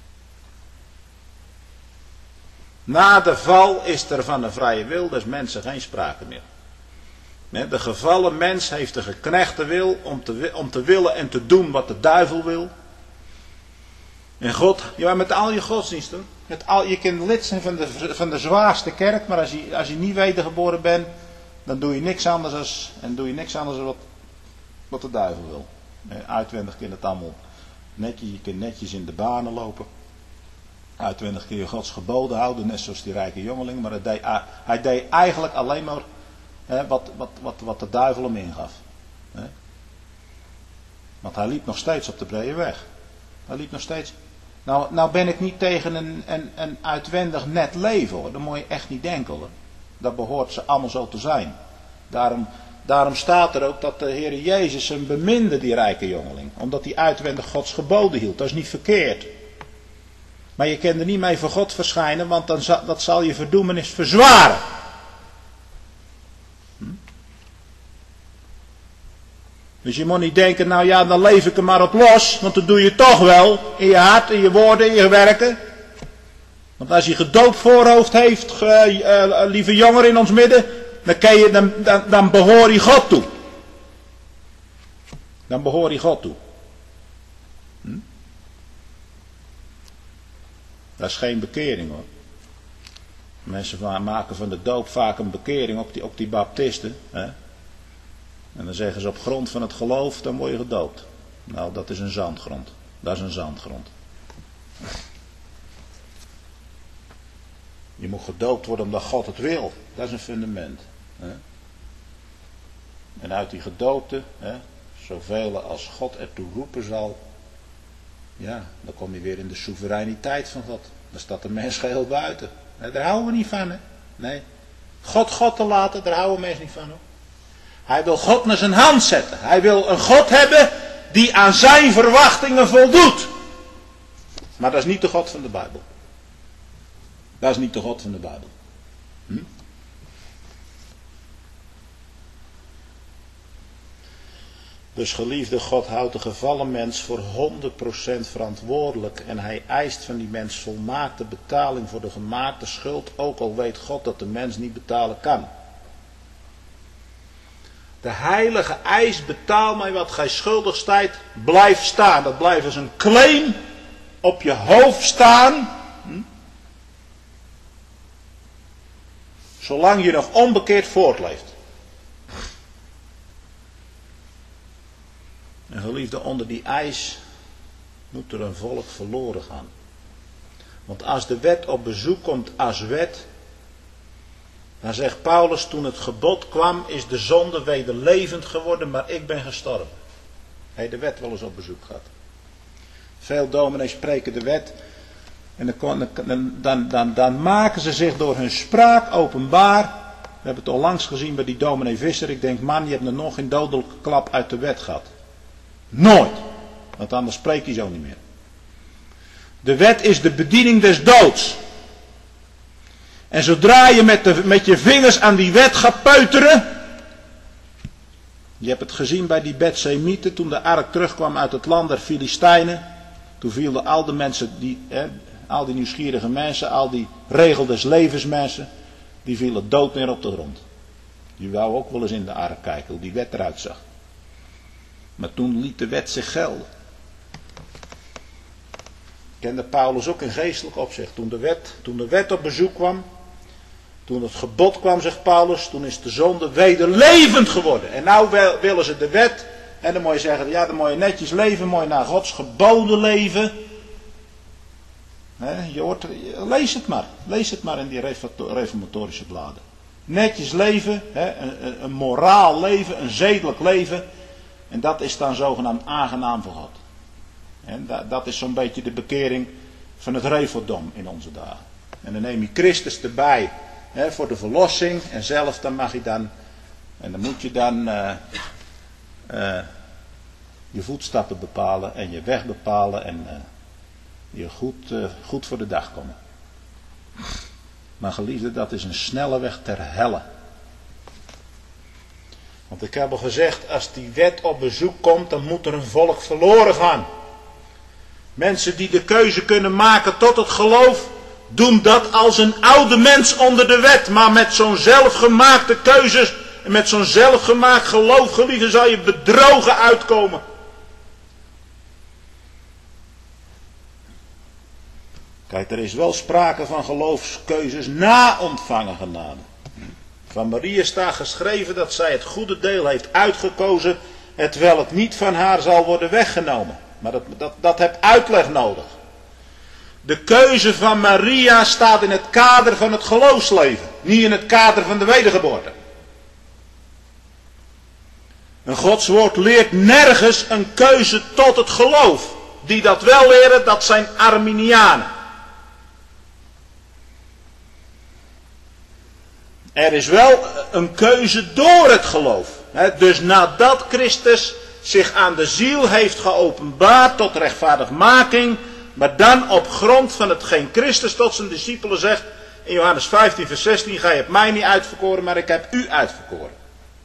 Na de val is er van de vrije wil des mensen geen sprake meer. De gevallen mens heeft een geknechte wil om te, om te willen en te doen wat de duivel wil. En God, ja, met al je godsdiensten. Met al, je kunt lid zijn van de, van de zwaarste kerk, maar als je, als je niet wedergeboren bent, dan doe je niks anders als, en doe je niks anders dan wat, wat de duivel wil. Uitwendig kun je het allemaal netjes, je kunt netjes in de banen lopen. Uitwendig kun je Gods geboden houden, net zoals die rijke jongeling, maar hij deed, hij deed eigenlijk alleen maar hè, wat, wat, wat, wat de duivel hem ingaf. Hè. Want hij liep nog steeds op de brede weg. Hij liep nog steeds. Nou, nou ben ik niet tegen een, een, een uitwendig net leven hoor. Dat moet je echt niet denken hoor. Dat behoort ze allemaal zo te zijn. Daarom, daarom staat er ook dat de Heer Jezus hem beminde, die rijke jongeling. Omdat hij uitwendig Gods geboden hield. Dat is niet verkeerd. Maar je kan er niet mee voor God verschijnen, want dan zal, dat zal je verdoemenis verzwaren. Hm? Dus je moet niet denken, nou ja, dan leef ik er maar op los. Want dat doe je toch wel. In je hart, in je woorden, in je werken. Want als je gedoopt voorhoofd heeft, uh, uh, lieve jonger in ons midden. Dan, kan je, dan, dan, dan behoor je God toe. Dan behoor je God toe. Hm? Dat is geen bekering hoor. Mensen maken van de doop vaak een bekering, ook die, ook die baptisten. Hè? En dan zeggen ze op grond van het geloof, dan word je gedoopt. Nou, dat is een zandgrond. Dat is een zandgrond. Je moet gedoopt worden omdat God het wil. Dat is een fundament. Hè? En uit die gedoopten, hè, zoveel als God ertoe roepen zal, ja, dan kom je weer in de soevereiniteit van God. Dan staat de mens geheel buiten. Hè, daar houden we niet van. Hè? Nee. God God te laten, daar houden mensen niet van. Hoor. Hij wil God naar zijn hand zetten. Hij wil een God hebben die aan zijn verwachtingen voldoet. Maar dat is niet de God van de Bijbel. Dat is niet de God van de Bijbel. Hm? Dus geliefde, God houdt de gevallen mens voor honderd procent verantwoordelijk. En hij eist van die mens volmaakte betaling voor de gemaakte schuld. Ook al weet God dat de mens niet betalen kan. De heilige eis, betaal mij wat gij schuldig zijt, blijft staan. Dat blijft als een claim op je hoofd staan. Hm? Zolang je nog onbekeerd voortleeft. En geliefde, onder die eis moet er een volk verloren gaan. Want als de wet op bezoek komt als wet, dan zegt Paulus, toen het gebod kwam, is de zonde weder levend geworden, maar ik ben gestorven. Hij de wet wel eens op bezoek gehad. Veel dominees spreken de wet en dan, dan, dan, dan maken ze zich door hun spraak openbaar. We hebben het al langs gezien bij die dominee Visser. Ik denk, man, je hebt er nog geen dodelijke klap uit de wet gehad. Nooit. Want anders spreekt hij zo niet meer. De wet is de bediening des doods. En zodra je met, de, met je vingers aan die wet gaat peuteren. Je hebt het gezien bij die Betsemieten. Toen de ark terugkwam uit het land der Filistijnen. Toen vielen al de mensen die, hè, Al die nieuwsgierige mensen, al die regel des levens mensen, die vielen dood neer op de grond. Die wou ook wel eens in de ark kijken hoe die wet eruit zag. Maar toen liet de wet zich gelden. Kende Paulus ook in geestelijk opzicht. Toen de wet, toen de wet op bezoek kwam, toen het gebod kwam, zegt Paulus, toen is de zonde weder levend geworden. En nou willen ze de wet, en dan moet je zeggen, ja, dan moet je netjes leven, moet je naar Gods geboden leven. He, je hoort, lees het maar, lees het maar in die reformatorische bladen. Netjes leven, he, een, een moraal leven, een zedelijk leven. En dat is dan zogenaamd aangenaam voor God. En dat, dat is zo'n beetje de bekering van het Refordom in onze dagen. En dan neem je Christus erbij he, voor de verlossing. En zelf dan mag je dan, en dan moet je dan uh, uh, je voetstappen bepalen en je weg bepalen. En uh, je goed, uh, goed voor de dag komen. Maar geliefde, dat is een snelle weg ter helle. Want ik heb al gezegd, als die wet op bezoek komt, dan moet er een volk verloren gaan. Mensen die de keuze kunnen maken tot het geloof, doen dat als een oude mens onder de wet. Maar met zo'n zelfgemaakte keuzes en met zo'n zelfgemaakt geloof, geliefde, zal je bedrogen uitkomen. Kijk, er is wel sprake van geloofskeuzes na ontvangen genade. Van Maria staat geschreven dat zij het goede deel heeft uitgekozen, terwijl het niet van haar zal worden weggenomen. Maar dat, dat, dat heeft uitleg nodig. De keuze van Maria staat in het kader van het geloofsleven, niet in het kader van de wedergeboorte. Een Gods woord leert nergens een keuze tot het geloof. Die dat wel leren, dat zijn Arminianen. Er is wel een keuze door het geloof. Dus nadat Christus zich aan de ziel heeft geopenbaard tot rechtvaardigmaking, maar dan op grond van hetgeen Christus tot zijn discipelen zegt, in Johannes vijftien vers zestien, gij hebt mij niet uitverkoren, maar ik heb u uitverkoren.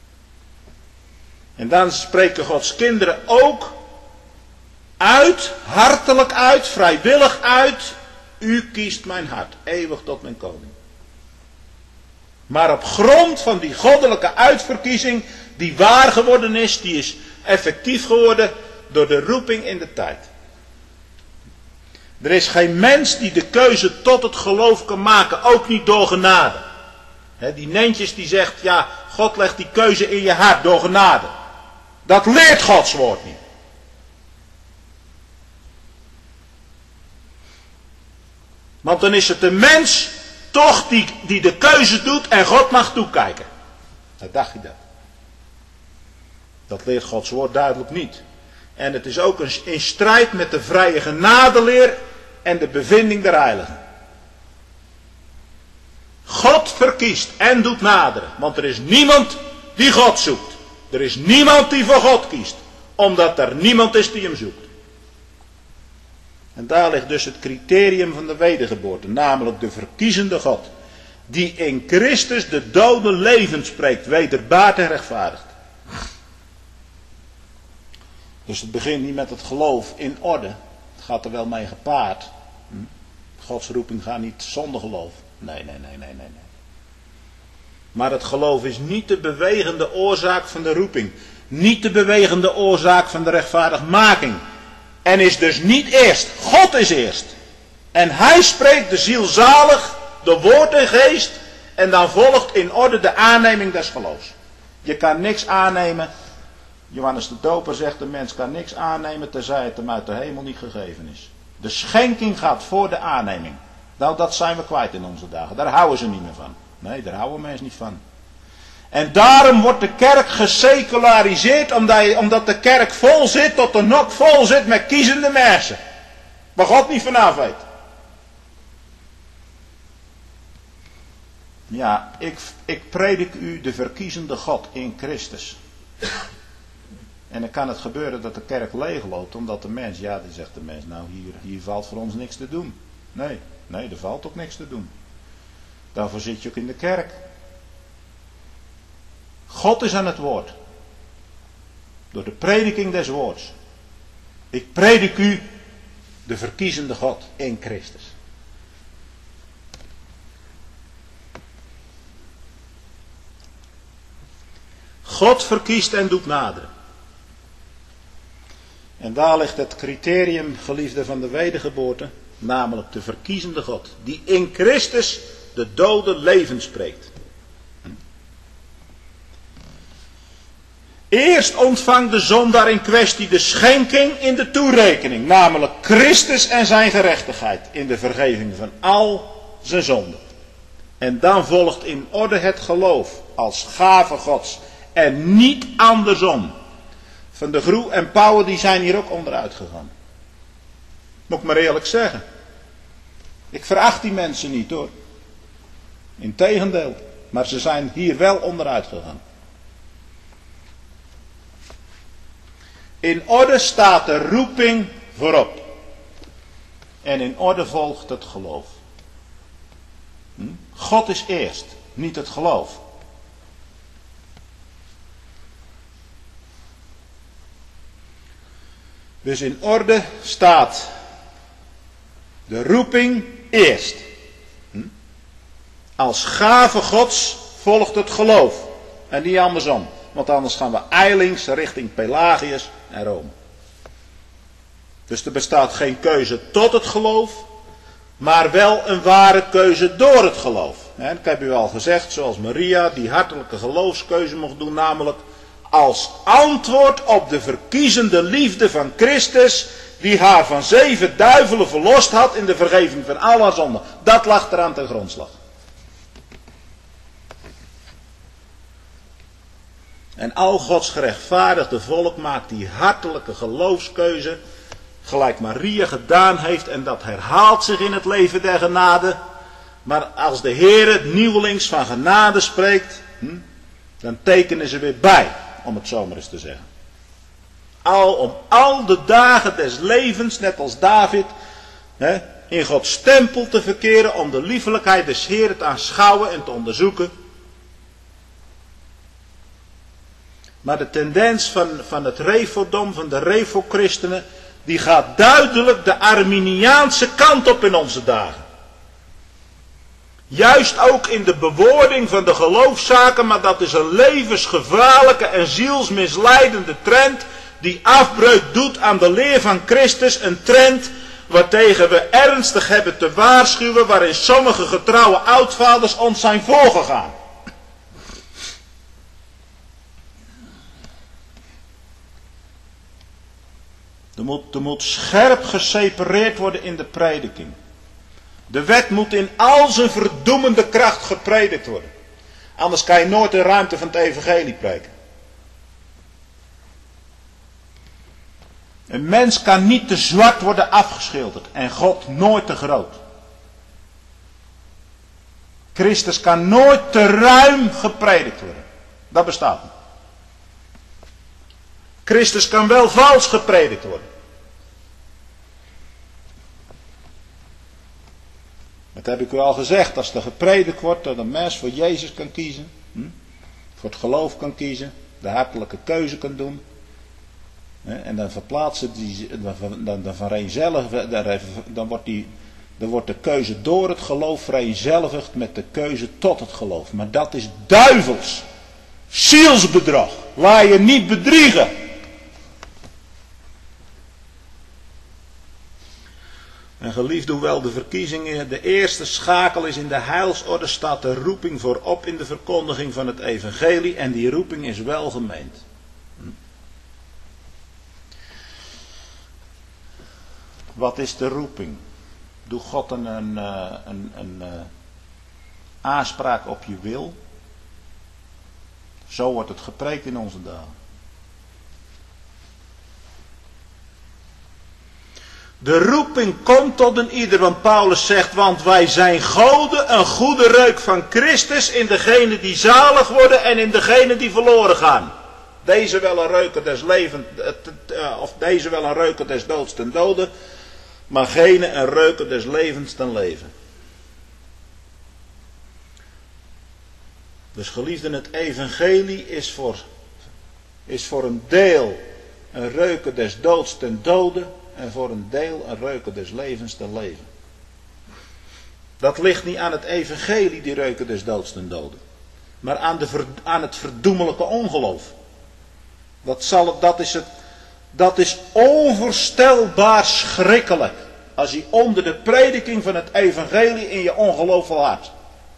En dan spreken Gods kinderen ook uit, hartelijk uit, vrijwillig uit, u kiest mijn hart, eeuwig tot mijn koning. Maar op grond van die goddelijke uitverkiezing, die waar geworden is, die is effectief geworden door de roeping in de tijd. Er is geen mens die de keuze tot het geloof kan maken, ook niet door genade. He, die Nentjes die zegt, ja, God legt die keuze in je hart door genade. Dat leert Gods woord niet. Want dan is het de mens toch die, die de keuze doet en God mag toekijken. Nou, dacht je dat? Dat leert Gods woord duidelijk niet. En het is ook in strijd met de vrije genadeleer en de bevinding der heiligen. God verkiest en doet naderen. Want er is niemand die God zoekt. Er is niemand die voor God kiest. Omdat er niemand is die hem zoekt. En daar ligt dus het criterium van de wedergeboorte. Namelijk de verkiezende God. Die in Christus de dode levend spreekt. Wederbaart en rechtvaardigt. Dus het begint niet met het geloof in orde. Het gaat er wel mee gepaard. Gods roeping gaat niet zonder geloof. Nee, nee, nee, nee, nee. nee. Maar het geloof is niet de bewegende oorzaak van de roeping. Niet de bewegende oorzaak van de rechtvaardigmaking. En is dus niet eerst. God is eerst. En hij spreekt de ziel zalig door woord en geest. En dan volgt in orde de aanneming des geloofs. Je kan niks aannemen. Johannes de Doper zegt, de mens kan niks aannemen tenzij het hem uit de hemel niet gegeven is. De schenking gaat voor de aanneming. Nou, dat zijn we kwijt in onze dagen. Daar houden ze niet meer van. Nee, daar houden mensen niet van. En daarom wordt de kerk geseculariseerd, omdat, omdat de kerk vol zit, tot de nok vol zit met kiezende mensen. Waar God niet vanaf weet. Ja, ik, ik predik u de verkiezende God in Christus. En dan kan het gebeuren dat de kerk leeg loopt, omdat de mens, ja, die zegt de mens, nou hier, hier valt voor ons niks te doen. Nee, nee, er valt ook niks te doen. Daarvoor zit je ook in de kerk. God is aan het woord. Door de prediking des woords. Ik predik u de verkiezende God in Christus. God verkiest en doet naderen. En daar ligt het criterium, geliefde, van de wedergeboorte, namelijk de verkiezende God, die in Christus de dode leven spreekt. Eerst ontvangt de zondaar in kwestie de schenking in de toerekening, namelijk Christus en zijn gerechtigheid in de vergeving van al zijn zonden. En dan volgt in orde het geloof als gave Gods en niet andersom. Van de Groe en Pauwen die zijn hier ook onderuit gegaan. Moet ik maar eerlijk zeggen. Ik veracht die mensen niet hoor. Integendeel. Maar ze zijn hier wel onderuit gegaan. In orde staat de roeping voorop. En in orde volgt het geloof. Hm? God is eerst, niet het geloof. Dus in orde staat de roeping eerst. Hm? Als gave Gods volgt het geloof. En niet andersom. Want anders gaan we ijlings richting Pelagius en Rome. Dus er bestaat geen keuze tot het geloof. Maar wel een ware keuze door het geloof. En ik heb u al gezegd, zoals Maria die hartelijke geloofskeuze mocht doen. Namelijk als antwoord op de verkiezende liefde van Christus. Die haar van zeven duivelen verlost had in de vergeving van al haar zonden. Dat lag eraan ten grondslag. En al Gods gerechtvaardigde volk maakt die hartelijke geloofskeuze. Gelijk Maria gedaan heeft. En dat herhaalt zich in het leven der genade. Maar als de Heer het nieuwelings van genade spreekt. Hm, dan tekenen ze weer bij. Om het zo maar eens te zeggen. Al om al de dagen des levens. Net als David. Hè, in Gods tempel te verkeren. Om de liefelijkheid des Heer te aanschouwen en te onderzoeken. Maar de tendens van, van het Refodom, van de Refo-christenen, die gaat duidelijk de Arminiaanse kant op in onze dagen. Juist ook in de bewoording van de geloofszaken, maar dat is een levensgevaarlijke en zielsmisleidende trend die afbreuk doet aan de leer van Christus. Een trend waartegen we ernstig hebben te waarschuwen, waarin sommige getrouwe oudvaders ons zijn voorgegaan. Er moet, er moet scherp gesepareerd worden in de prediking. De wet moet in al zijn verdoemende kracht gepredikt worden. Anders kan je nooit de ruimte van het evangelie prediken. Een mens kan niet te zwart worden afgeschilderd. En God nooit te groot. Christus kan nooit te ruim gepredikt worden. Dat bestaat niet. Christus kan wel vals gepredikt worden. Dat heb ik u al gezegd. Als er gepredikt wordt dat een mens voor Jezus kan kiezen. Hm, voor het geloof kan kiezen. De hartelijke keuze kan doen. Hè, en dan verplaatsen die, dan, dan, dan vereenzelvigt, dan, dan, wordt die, dan wordt de keuze door het geloof vereenzelvigd met de keuze tot het geloof. Maar dat is duivels. Zielsbedrog. Laat je niet bedriegen. En geliefd, hoewel de verkiezing de eerste schakel is in de heilsorde, staat de roeping voorop in de verkondiging van het evangelie. En die roeping is welgemeend. Wat is de roeping? Doet God een, een, een, een, een aanspraak op je wil? Zo wordt het gepreekt in onze dagen. De roeping komt tot een ieder, want Paulus zegt, want wij zijn goden een goede reuk van Christus in degenen die zalig worden en in degenen die verloren gaan. Deze wel een reuker des levens, of deze wel een reuker des doods ten dode, maar gene een reuker des levens ten leven. Dus geliefden, het evangelie is voor, is voor een deel een reuker des doods ten dode. En voor een deel een reuker des levens ten leven. Dat ligt niet aan het evangelie, die reuker des doods ten dode. maar aan, de, aan het verdoemelijke ongeloof. Dat, zal, dat, is het, dat is onvoorstelbaar schrikkelijk. Als je onder de prediking van het evangelie in je ongeloof volhardt.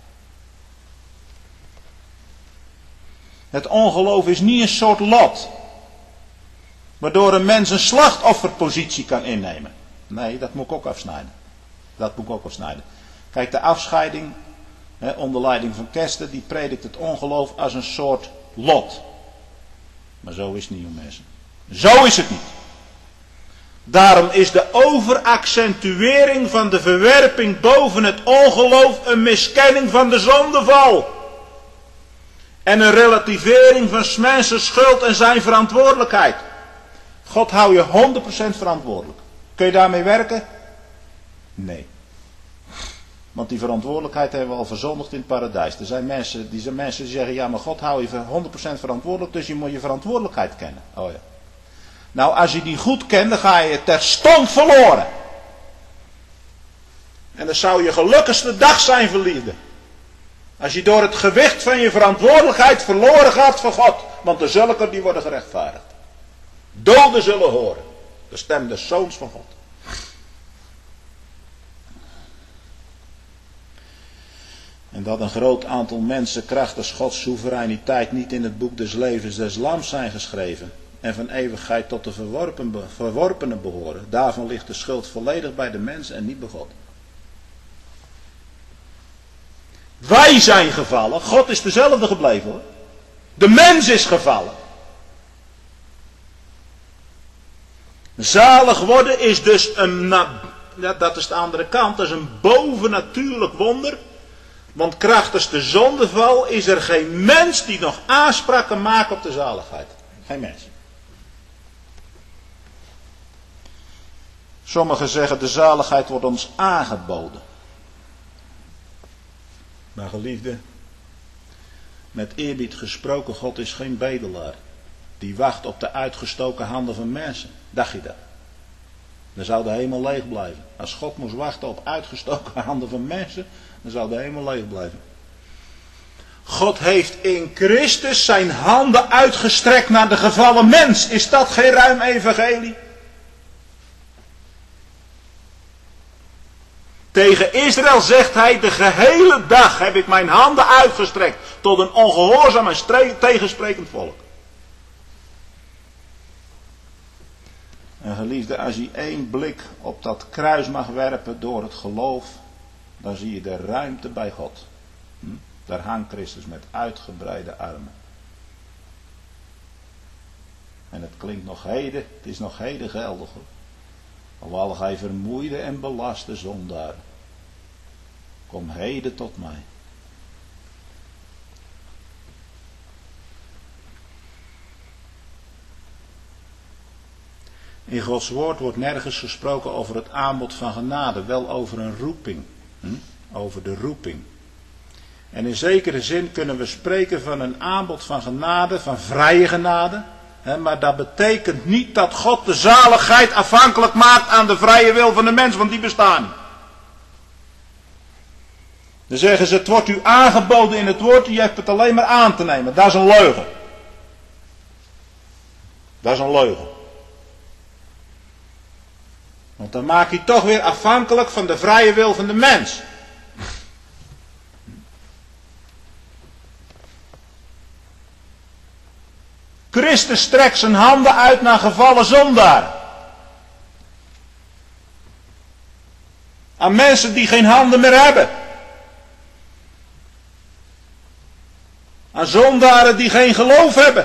Het ongeloof is niet een soort lot. Waardoor een mens een slachtofferpositie kan innemen. Nee, dat moet ik ook afsnijden. Dat moet ik ook afsnijden. Kijk, de afscheiding, hè, onder leiding van Kester, die predikt het ongeloof als een soort lot. Maar zo is het niet, jonge mensen. Zo is het niet. Daarom is de overaccentuering van de verwerping boven het ongeloof een miskenning van de zondeval. En een relativering van 's mensen schuld en zijn verantwoordelijkheid. God houdt je honderd procent verantwoordelijk. Kun je daarmee werken? Nee. Want die verantwoordelijkheid hebben we al verzondigd in het paradijs. Er zijn mensen die, zijn mensen die zeggen, ja maar God houdt je honderd procent verantwoordelijk, dus je moet je verantwoordelijkheid kennen. Oh ja. Nou, als je die goed kent, dan ga je terstond verloren. En dan zou je gelukkigste dag zijn, verliefde. Als je door het gewicht van je verantwoordelijkheid verloren gaat van God. Want de zulken die worden gerechtvaardigd. Doden zullen horen. De stem des zoons van God. En dat een groot aantal mensen krachtens Gods soevereiniteit niet in het boek des levens des lams zijn geschreven. En van eeuwigheid tot de verworpen, verworpenen behoren. Daarvan ligt de schuld volledig bij de mens en niet bij God. Wij zijn gevallen. God is dezelfde gebleven hoor. De mens is gevallen. Zalig worden is dus een, ja, dat is de andere kant, dat is een bovennatuurlijk wonder. Want krachtens de zondeval is er geen mens die nog aanspraak kan maken op de zaligheid. Geen mens. Sommigen zeggen de zaligheid wordt ons aangeboden. Maar geliefde, met eerbied gesproken, God is geen bedelaar. Die wacht op de uitgestoken handen van mensen. Dacht je dat? Dan zou de hemel leeg blijven. Als God moest wachten op uitgestoken handen van mensen, dan zou de hemel leeg blijven. God heeft in Christus zijn handen uitgestrekt naar de gevallen mens. Is dat geen ruim evangelie? Tegen Israël zegt hij, de gehele dag heb ik mijn handen uitgestrekt tot een ongehoorzaam en stre- tegensprekend volk. En geliefde, als je één blik op dat kruis mag werpen door het geloof, dan zie je de ruimte bij God. Hm? Daar hangt Christus met uitgebreide armen. En het klinkt nog heden, het is nog heden geldig hoor. Alwal gij vermoeide en belaste zondaar, kom heden tot mij. In Gods woord wordt nergens gesproken over het aanbod van genade, wel over een roeping, hm? over de roeping. En in zekere zin kunnen we spreken van een aanbod van genade, van vrije genade. He, maar dat betekent niet dat God de zaligheid afhankelijk maakt aan de vrije wil van de mens, want die bestaan niet. Dan zeggen ze, het wordt u aangeboden in het woord, u hebt het alleen maar aan te nemen. Dat is een leugen. Dat is een leugen. Want dan maak je toch weer afhankelijk van de vrije wil van de mens. Christus strekt zijn handen uit naar gevallen zondaren. Aan mensen die geen handen meer hebben. Aan zondaren die geen geloof hebben.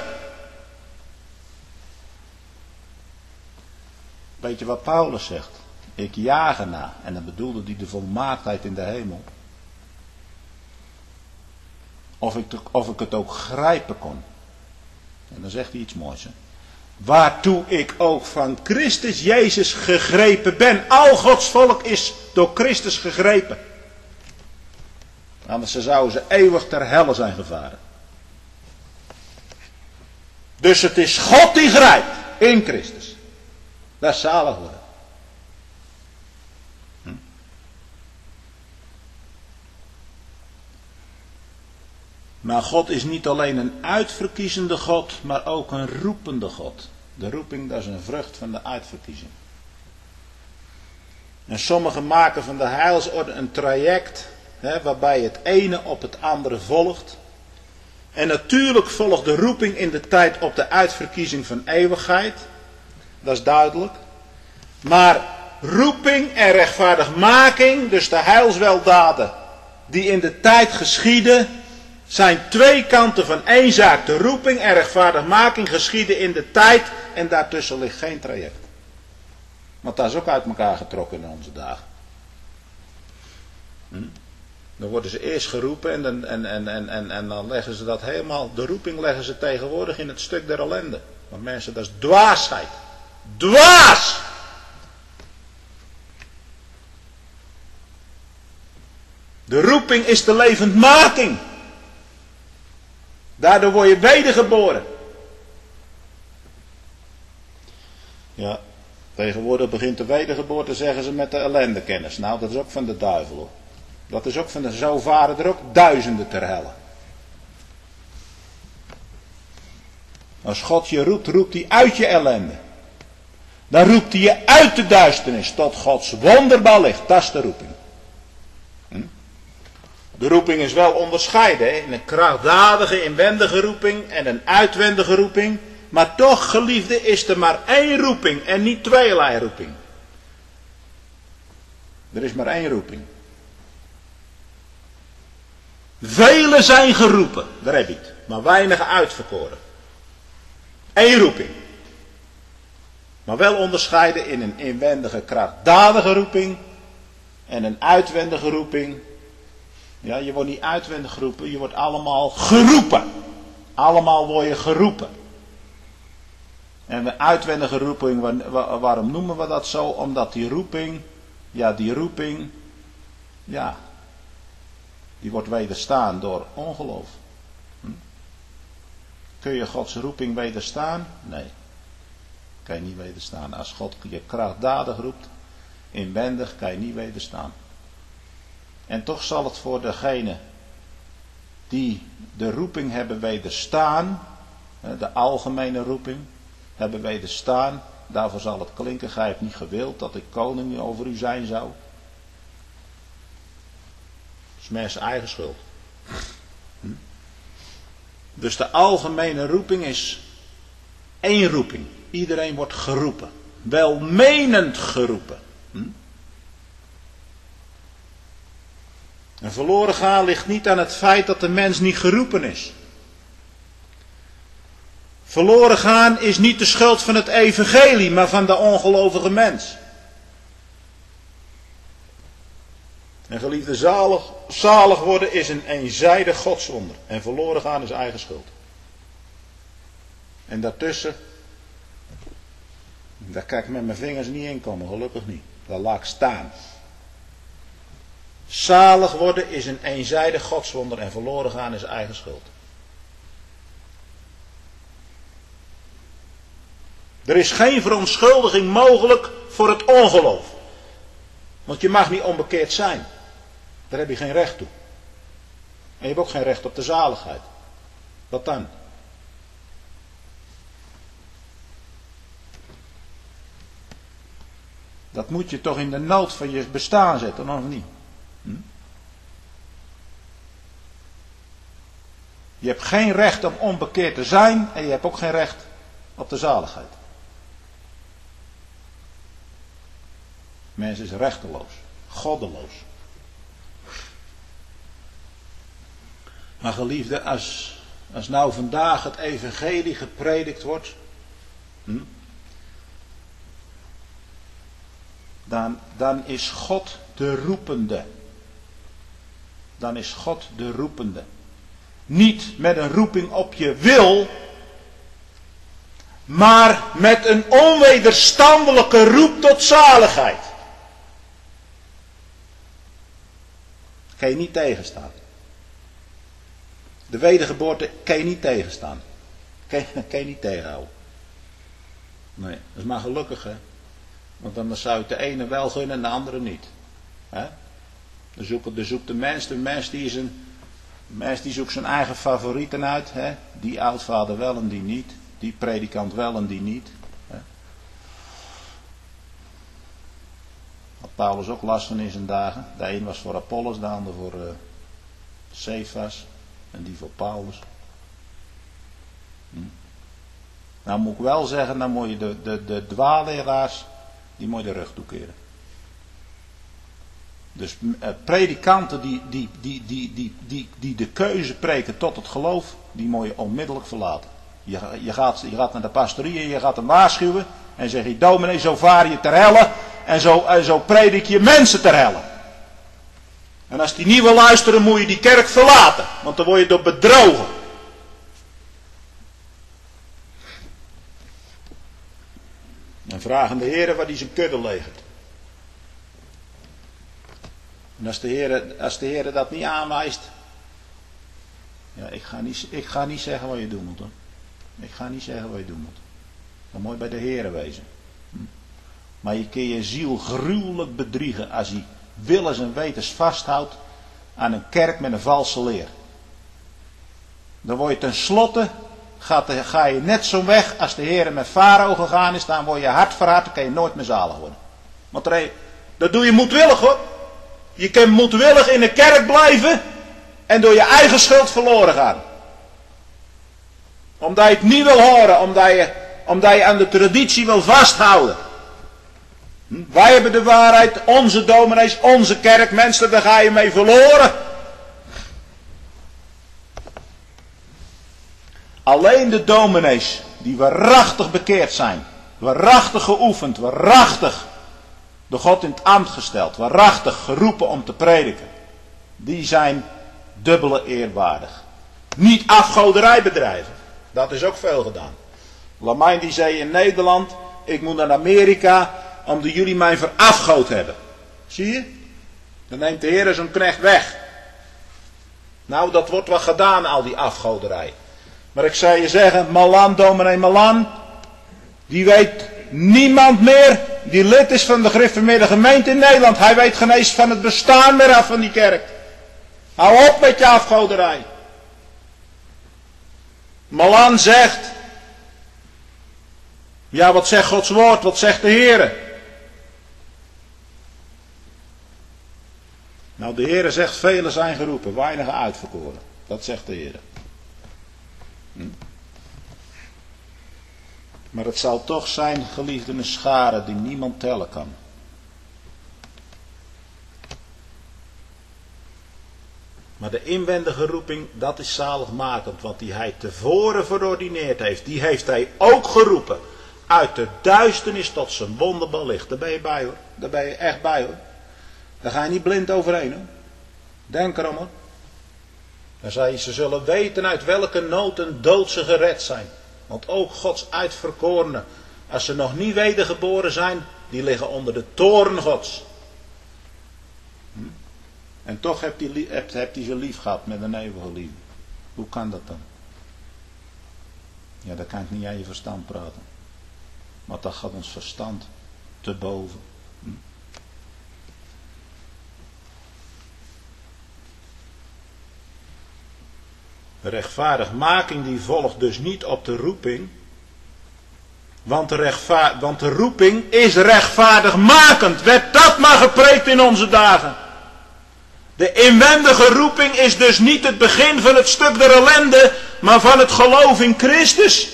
Weet je wat Paulus zegt? Ik jaag erna. En dan bedoelde hij de volmaaktheid in de hemel. Of ik, of ik het ook grijpen kon. En dan zegt hij iets moois. Hè? Waartoe ik ook van Christus Jezus gegrepen ben. Al Gods volk is door Christus gegrepen. Anders zouden ze eeuwig ter helle zijn gevaren. Dus het is God die grijpt in Christus. Dat is zalig worden. Hm? Maar God is niet alleen een uitverkiezende God, maar ook een roepende God. De roeping, dat is een vrucht van de uitverkiezing. En sommigen maken van de heilsorde een traject, hè, waarbij het ene op het andere volgt. En natuurlijk volgt de roeping in de tijd op de uitverkiezing van eeuwigheid. Dat is duidelijk. Maar roeping en rechtvaardigmaking, dus de heilsweldaden die in de tijd geschieden, zijn twee kanten van één zaak. De roeping en rechtvaardigmaking geschieden in de tijd en daartussen ligt geen traject. Want dat is ook uit elkaar getrokken in onze dagen. Hm? Dan worden ze eerst geroepen en dan, en, en, en, en, en dan leggen ze dat helemaal, de roeping leggen ze tegenwoordig in het stuk der ellende. Want mensen, dat is dwaasheid. Dwaas! De roeping is de levendmaking. Daardoor word je wedergeboren. Ja, tegenwoordig begint de wedergeboorte, zeggen ze, met de ellendekennis. Nou, dat is ook van de duivel, hoor. Dat is ook van de, zo varen er ook duizenden ter helle. Als God je roept, roept hij uit je ellende. Dan roept hij je uit de duisternis tot Gods wonderbaar licht. Dat is de roeping. Hm? De roeping is wel onderscheiden, hè? In een krachtdadige inwendige roeping en een uitwendige roeping. Maar toch, geliefde, is er maar één roeping en niet tweelei roeping. Er is maar één roeping. Velen zijn geroepen, daar heb je het, maar weinigen uitverkoren. Eén roeping. Maar wel onderscheiden in een inwendige krachtdadige roeping en een uitwendige roeping. Ja, je wordt niet uitwendig geroepen, je wordt allemaal geroepen. Allemaal word je geroepen. En de uitwendige roeping, waarom noemen we dat zo? Omdat die roeping, ja die roeping, ja, die wordt wederstaan door ongeloof. Hm? Kun je Gods roeping wederstaan? Nee. Kan je niet wederstaan. Als God je krachtdadig roept, inwendig kan je niet wederstaan. En toch zal het voor degene die de roeping hebben wederstaan, de algemene roeping, hebben wederstaan, daarvoor zal het klinken, gij hebt niet gewild dat ik koning over u zijn zou. Dat is mensen eigen schuld. Hm? Dus de algemene roeping is één roeping. Iedereen wordt geroepen. Welmenend geroepen. Hm? En verloren gaan ligt niet aan het feit dat de mens niet geroepen is. Verloren gaan is niet de schuld van het evangelie, maar van de ongelovige mens. En geliefde, zalig, zalig worden is een eenzijdig godswonder. En verloren gaan is eigen schuld. En daartussen, daar kan ik met mijn vingers niet in komen, gelukkig niet. Daar laat ik staan. Zalig worden is een eenzijdig godswonder en verloren gaan is eigen schuld. Er is geen verontschuldiging mogelijk voor het ongeloof. Want je mag niet onbekeerd zijn. Daar heb je geen recht toe. En je hebt ook geen recht op de zaligheid. Wat dan? Dat moet je toch in de nood van je bestaan zetten, of niet? Hm? Je hebt geen recht om onbekeerd te zijn en je hebt ook geen recht op de zaligheid. Mens is rechteloos, goddeloos. Maar geliefde, als, als nou vandaag het evangelie gepredikt wordt, hm, dan, dan is God de roepende. Dan is God de roepende. Niet met een roeping op je wil, maar met een onwederstandelijke roep tot zaligheid. Kan je niet tegenstaan. De wedergeboorte kan je niet tegenstaan. Kan je, kan je niet tegenhouden. Nee, dat is maar gelukkig, hè. Want dan zou het de ene wel gunnen en de andere niet. Hè? Dan zoekt, dan zoekt de mens, de mens die is een, Mens die zoekt zijn eigen favorieten uit. Hè? Die oudvader wel en die niet. Die predikant wel en die niet. Hè? Had Paulus ook last van in zijn dagen. De een was voor Apollos, de ander voor uh, Cephas. En die voor Paulus. Hm. Nou moet ik wel zeggen, dan moet je de, de, de dwaalleraars, die moet je de rug toekeren. Dus uh, predikanten die, die, die, die, die, die, die de keuze preken tot het geloof, die moet je onmiddellijk verlaten. Je, je, gaat, je gaat naar de pastorie en je gaat hem waarschuwen en zeg je, dominee, zo vaar je ter helle en zo, en zo predik je mensen ter helle. En als die niet wil luisteren, moet je die kerk verlaten, want dan word je door bedrogen. En vragen de Heer waar hij zijn kudde legert. En als de Heer, als de Heer dat niet aanwijst. Ja, ik ga niet, ik ga niet zeggen wat je doen moet hoor. Ik ga niet zeggen wat je doen moet. Dan moet je bij de Heer wezen. Hm. Maar je kunt je ziel gruwelijk bedriegen als je willens en wetens vasthoudt aan een kerk met een valse leer. Dan word je tenslotte, gaat de, ga je net zo weg als de Heer met Farao gegaan is, dan word je hart verhard, dan kan je nooit meer zalig worden. Want er, dat doe je moedwillig hoor. Je kan moedwillig in de kerk blijven en door je eigen schuld verloren gaan. Omdat je het niet wil horen, omdat je, omdat je aan de traditie wil vasthouden. Hm? Wij hebben de waarheid, onze dominees, onze kerk, mensen, daar ga je mee verloren. Alleen de dominees die waarachtig bekeerd zijn, waarachtig geoefend, waarachtig door God in het ambt gesteld, waarachtig geroepen om te prediken, die zijn dubbele eerwaardig. Niet afgoderij bedrijven, dat is ook veel gedaan. Lamijn die zei in Nederland, ik moet naar Amerika omdat jullie mij verafgood hebben. Zie je? Dan neemt de Heer zo'n knecht weg. Nou, dat wordt wel gedaan, al die afgoderij. Maar ik zou je zeggen, Malan, dominee Malan, die weet niemand meer die lid is van de gereformeerde gemeente in Nederland. Hij weet geen eens van het bestaan meer af van die kerk. Hou op met je afgoderij. Malan zegt, ja, wat zegt Gods woord, wat zegt de Heer? Nou, de Heer zegt, velen zijn geroepen, weinigen uitverkoren. Dat zegt de Heer. Hm. Maar het zal toch zijn, geliefde, een schare die niemand tellen kan. Maar de inwendige roeping, dat is zaligmakend, want die hij tevoren verordineerd heeft, die heeft hij ook geroepen. Uit de duisternis tot zijn wonderbaar licht. Daar ben je bij hoor, daar ben je echt bij hoor. Daar ga je niet blind overheen hoor. Denk erom hoor. Dan zei je, ze zullen weten uit welke nood en dood ze gered zijn. Want ook Gods uitverkorenen, als ze nog niet wedergeboren zijn, die liggen onder de toorn Gods. Hm? En toch hebt hij, hebt, hebt hij ze lief gehad met een eeuwige liefde. Hoe kan dat dan? Ja, dat kan ik niet aan je verstand praten. Maar dat gaat ons verstand te boven. Hm? De rechtvaardigmaking die volgt dus niet op de roeping. Want de, rechtvaard, want de roeping is rechtvaardigmakend. Werd dat maar gepreekt in onze dagen. De inwendige roeping is dus niet het begin van het stuk der ellende, maar van het geloof in Christus.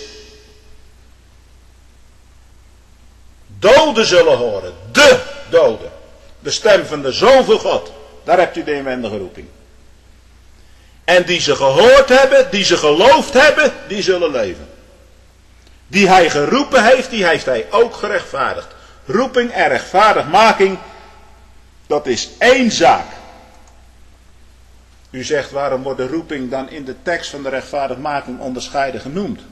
Doden zullen horen. De doden. De stem van de Zoon van God. Daar hebt u de inwendige roeping. En die ze gehoord hebben, die ze geloofd hebben, die zullen leven. Die hij geroepen heeft, die heeft hij ook gerechtvaardigd. Roeping en rechtvaardigmaking, dat is één zaak. U zegt, waarom wordt de roeping dan in de tekst van de rechtvaardigmaking onderscheiden genoemd?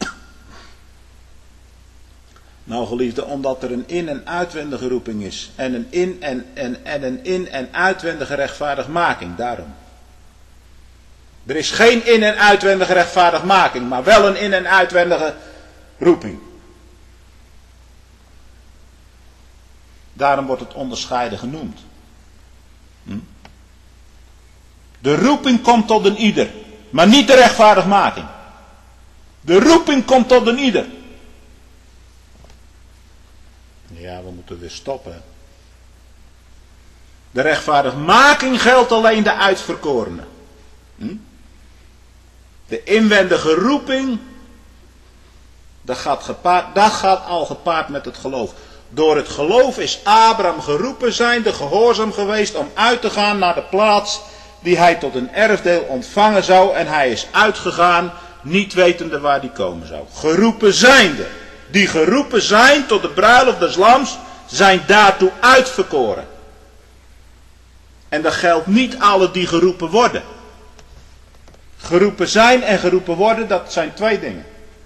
Nou geliefde, omdat er een in- en uitwendige roeping is. En een in- en, en, en een in- en uitwendige rechtvaardigmaking, daarom. Er is geen in- en uitwendige rechtvaardigmaking, maar wel een in- en uitwendige roeping. Daarom wordt het onderscheiden genoemd. Hm? De roeping komt tot een ieder, maar niet de rechtvaardigmaking. De roeping komt tot een ieder. Ja, we moeten weer stoppen. De rechtvaardigmaking geldt alleen de uitverkorenen. Hm? De inwendige roeping, dat gaat, gepaard, dat gaat al gepaard met het geloof. Door het geloof is Abraham geroepen zijnde gehoorzaam geweest om uit te gaan naar de plaats die hij tot een erfdeel ontvangen zou. En hij is uitgegaan, niet wetende waar die komen zou. Geroepen zijnde. Die geroepen zijn tot de bruiloft des lams, zijn daartoe uitverkoren. En dat geldt niet alle die geroepen worden. Geroepen zijn en geroepen worden, dat zijn twee dingen.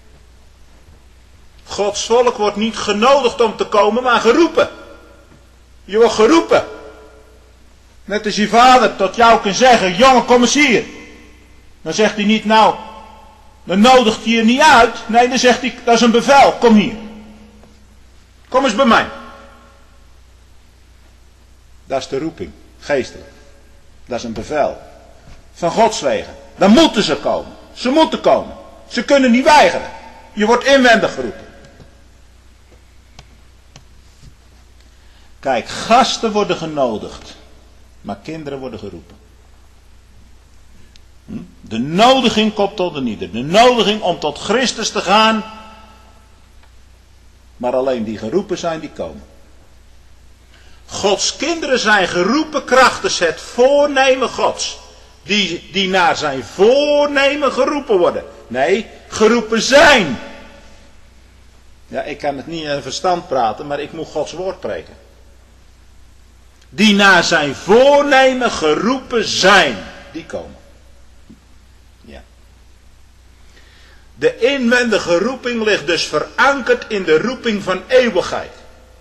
Gods volk wordt niet genodigd om te komen, maar geroepen. Je wordt geroepen. Net als je vader tot jou kan zeggen, jongen, kom eens hier. Dan zegt hij niet, nou, dan nodigt hij je niet uit. Nee, dan zegt hij, dat is een bevel, kom hier. Kom eens bij mij. Dat is de roeping, geestelijk. Dat is een bevel. Van Gods wegen. Dan moeten ze komen. Ze moeten komen. Ze kunnen niet weigeren. Je wordt inwendig geroepen. Kijk, gasten worden genodigd. Maar kinderen worden geroepen. De nodiging komt tot een ieder. De nodiging om tot Christus te gaan. Maar alleen die geroepen zijn, die komen. Gods kinderen zijn geroepen krachtens het voornemen Gods. Die, die naar zijn voornemen geroepen worden. Nee, geroepen zijn. Ja, ik kan het niet in verstand praten, maar ik moet Gods woord preken. Die naar zijn voornemen geroepen zijn. Die komen. Ja. De inwendige roeping ligt dus verankerd in de roeping van eeuwigheid.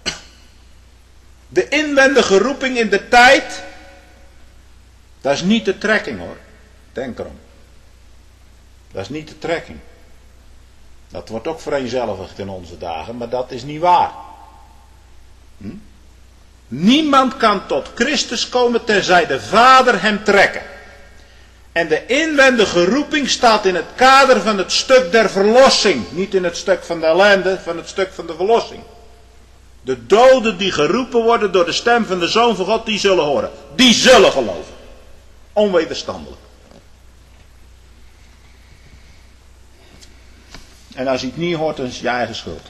De inwendige roeping in de tijd, dat is niet de trekking hoor. Denk erom. Dat is niet de trekking. Dat wordt ook vereenzelvigd in onze dagen, maar dat is niet waar. Hm? Niemand kan tot Christus komen tenzij de Vader hem trekken. En de inwendige roeping staat in het kader van het stuk der verlossing. Niet in het stuk van de ellende, van het stuk van de verlossing. De doden die geroepen worden door de stem van de Zoon van God, die zullen horen. Die zullen geloven. Onwederstandelijk. En als je het niet hoort, dan is het je eigen schuld.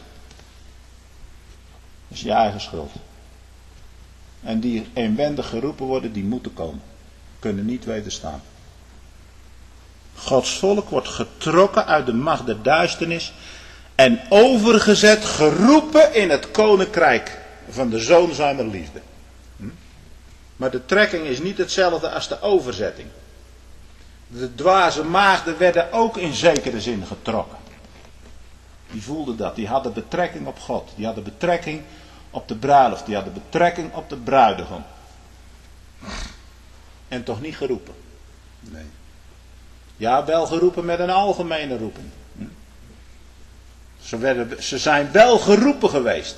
Dat is je eigen schuld. En die inwendig geroepen worden, die moeten komen. Kunnen niet wederstaan. Gods volk wordt getrokken uit de macht der duisternis en overgezet, geroepen in het koninkrijk van de Zoon zijner liefde. Hm? Maar de trekking is niet hetzelfde als de overzetting. De dwaze maagden werden ook in zekere zin getrokken. Die voelden dat, die hadden betrekking op God, die hadden betrekking op de bruiloft, die hadden betrekking op de bruidegom. En toch niet geroepen. Nee. Ja, wel geroepen met een algemene roeping. Hm? Ze, werden, ze zijn wel geroepen geweest.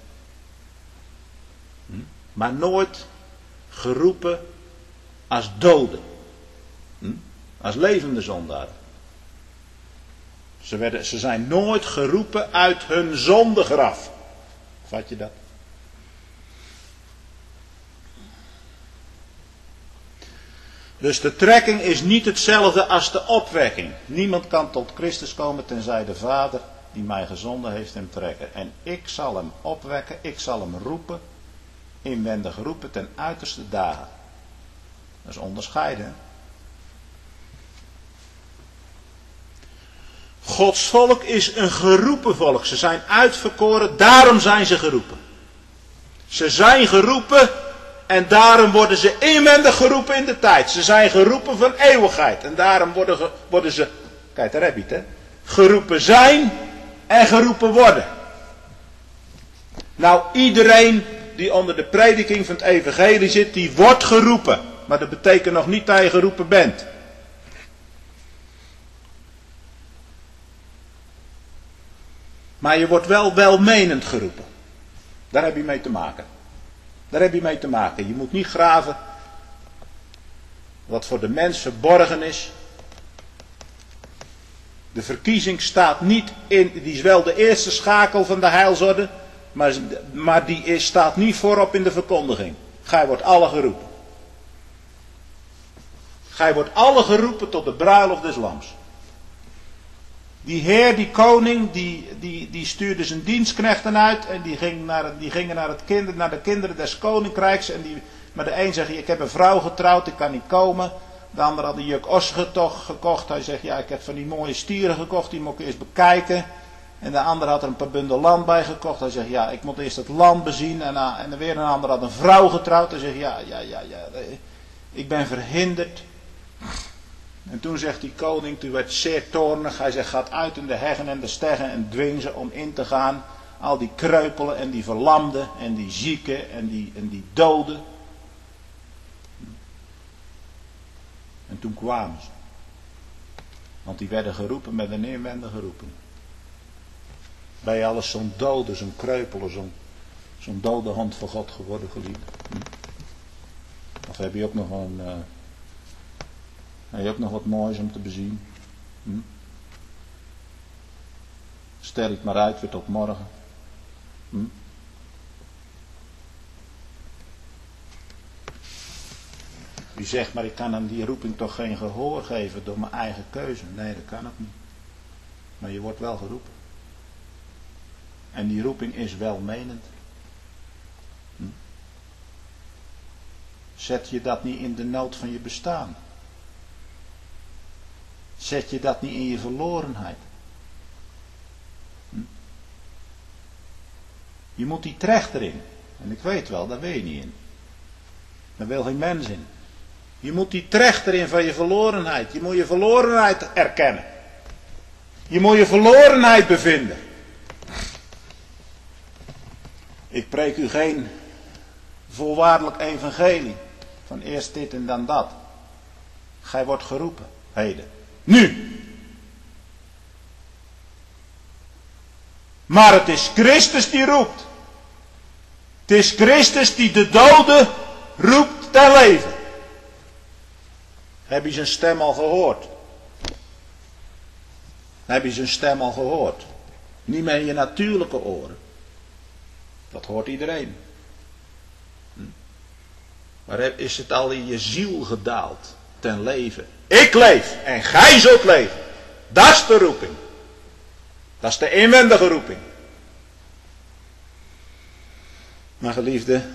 Hm? Maar nooit geroepen als doden. Hm? Als levende zondaren. Ze, werden, ze zijn nooit geroepen uit hun zondegraf. Vat je dat? Dus de trekking is niet hetzelfde als de opwekking. Niemand kan tot Christus komen tenzij de Vader die mij gezonden heeft hem trekken. En ik zal hem opwekken, ik zal hem roepen, inwendig roepen ten uiterste dagen. Dat is onderscheiden. Gods volk is een geroepen volk. Ze zijn uitverkoren, daarom zijn ze geroepen. Ze zijn geroepen en daarom worden ze inwendig geroepen in de tijd. Ze zijn geroepen van eeuwigheid en daarom worden, ge, worden ze, kijk daar heb je het hè, geroepen zijn en geroepen worden. Nou, iedereen die onder de prediking van het evangelie zit, die wordt geroepen. Maar dat betekent nog niet dat je geroepen bent. Maar je wordt wel welmenend geroepen. Daar heb je mee te maken. Daar heb je mee te maken. Je moet niet graven wat voor de mens verborgen is. De verkiezing staat niet in, die is wel de eerste schakel van de heilsorde, maar, maar die is, staat niet voorop in de verkondiging. Gij wordt alle geroepen. Gij wordt alle geroepen tot de bruiloft des lams. Die heer, die koning, die, die, die stuurde zijn dienstknechten uit en die, ging naar, die gingen naar, het kinder, naar de kinderen des koninkrijks. En die, maar de een zegt, ik heb een vrouw getrouwd, ik kan niet komen. De ander had een juk ossen gekocht. Hij zegt, ja, ik heb van die mooie stieren gekocht, die moet ik eerst bekijken. En de ander had er een paar bundel land bij gekocht. Hij zegt, ja, ik moet eerst het land bezien. En, uh, en weer een ander had een vrouw getrouwd. Hij zegt, ja, ja, ja, ja, ik ben verhinderd. En toen zegt die koning, toen werd zeer toornig. Hij zegt, gaat uit in de heggen en de steggen en dwing ze om in te gaan. Al die kreupelen en die verlamden en die zieken en die, en die doden. En toen kwamen ze. Want die werden geroepen met een inwendige roeping. Ben je alles zo'n dode, zo'n kreupele, zo'n zo'n dode hand voor God geworden, geliefde? Hm? Of heb je ook nog een... Uh, heb je ook nog wat moois om te bezien? Hm? Stel het maar uit weer tot morgen. Hm? Wie zegt, maar ik kan aan die roeping toch geen gehoor geven door mijn eigen keuze. Nee, dat kan ook niet. Maar je wordt wel geroepen. En die roeping is welmenend. Hm? Zet je dat niet in de nood van je bestaan? Zet je dat niet in je verlorenheid? Hm? Je moet die trechter in. En ik weet wel, daar wil je niet in. Daar wil geen mens in. Je moet die trechter in van je verlorenheid. Je moet je verlorenheid erkennen. Je moet je verlorenheid bevinden. Ik preek u geen volwaardelijk evangelie. Van eerst dit en dan dat. Gij wordt geroepen. Heden. Nu. Maar het is Christus die roept. Het is Christus die de doden roept ten leven. Heb je zijn stem al gehoord? Heb je zijn stem al gehoord? Niet meer in je natuurlijke oren. Dat hoort iedereen. Hm? Maar is het al in je ziel gedaald ten leven? Ik leef en gij zult leven. Dat is de roeping. Dat is de inwendige roeping. Maar geliefde,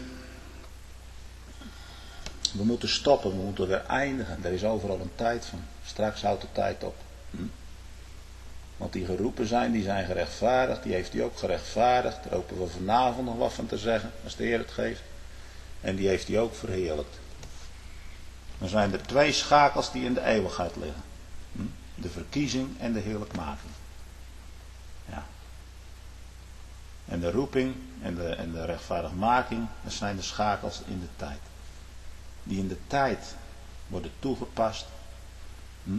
we moeten stoppen, we moeten weer eindigen. Er is overal een tijd van. Straks houdt de tijd op. Hm? Want die geroepen zijn, die zijn gerechtvaardigd. Die heeft hij ook gerechtvaardigd. Daar hopen we vanavond nog wat van te zeggen, als de Heer het geeft. En die heeft hij ook verheerlijkt. Dan zijn er twee schakels die in de eeuwigheid liggen. Hm? De verkiezing en de heerlijkmaking. Ja. En de roeping en de, en de rechtvaardigmaking, dat zijn de schakels in de tijd. Die in de tijd worden toegepast. Hm?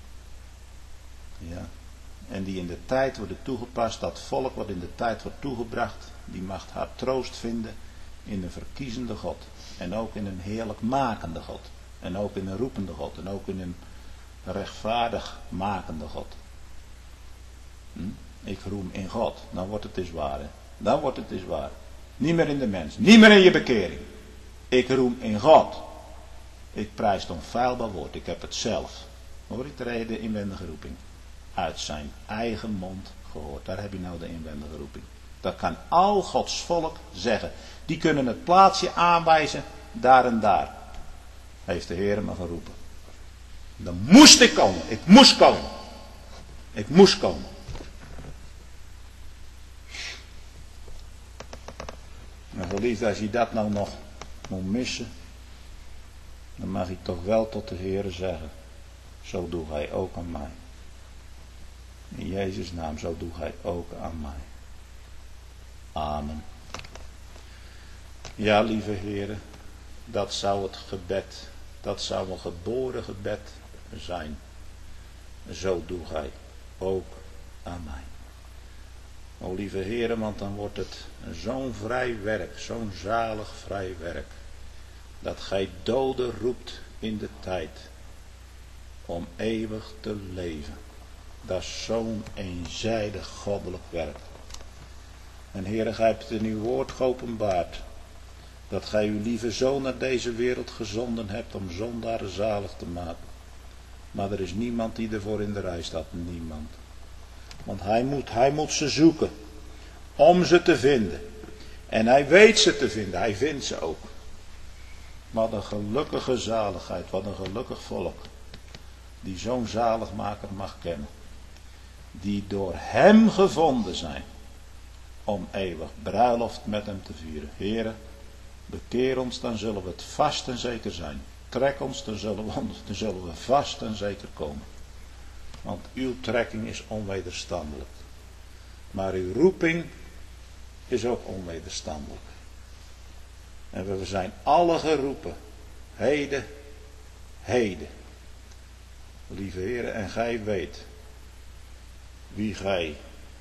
Ja. En die in de tijd worden toegepast, dat volk wat in de tijd wordt toegebracht, die mag haar troost vinden in een verkiezende God. En ook in een heerlijk makende God. En ook in een roepende God. En ook in een rechtvaardig makende God. Hm? Ik roem in God. Dan wordt het dus waar. Hè? Dan wordt het dus waar. Niet meer in de mens. Niet meer in je bekering. Ik roem in God. Ik prijs het onfeilbaar woord. Ik heb het zelf. Hoor ik de reden inwendige roeping. Uit zijn eigen mond gehoord. Daar heb je nou de inwendige roeping. Dat kan al Gods volk zeggen. Die kunnen het plaatsje aanwijzen. Daar en daar. Heeft de Heer me geroepen. Dan moest ik komen. Ik moest komen. Ik moest komen. Maar geliefd, als je dat nou nog moet missen. Dan mag ik toch wel tot de Heer zeggen. Zo doe hij ook aan mij. In Jezus' naam, zo doe hij ook aan mij. Amen. Ja, lieve heren, dat zou het gebed, dat zou een geboren gebed zijn. Zo doe hij ook aan mij. O lieve heren, want dan wordt het zo'n vrij werk, zo'n zalig vrij werk. Dat gij doden roept in de tijd om eeuwig te leven. Dat is zo'n eenzijdig goddelijk werk. En Heere, gij hebt het in uw woord geopenbaard, dat gij uw lieve zoon naar deze wereld gezonden hebt om zondaren zalig te maken. Maar er is niemand die ervoor in de rij staat, niemand. Want hij moet, hij moet ze zoeken, om ze te vinden. En hij weet ze te vinden, hij vindt ze ook. Wat een gelukkige zaligheid, wat een gelukkig volk, die zo'n zaligmaker mag kennen. Die door hem gevonden zijn, om eeuwig bruiloft met hem te vieren. Heere, bekeer ons, dan zullen we het vast en zeker zijn. Trek ons, dan zullen we, dan zullen we vast en zeker komen. Want uw trekking is onwederstandelijk. Maar uw roeping is ook onwederstandelijk. En we zijn alle geroepen. Heden, heden. Lieve Heere, en gij weet wie gij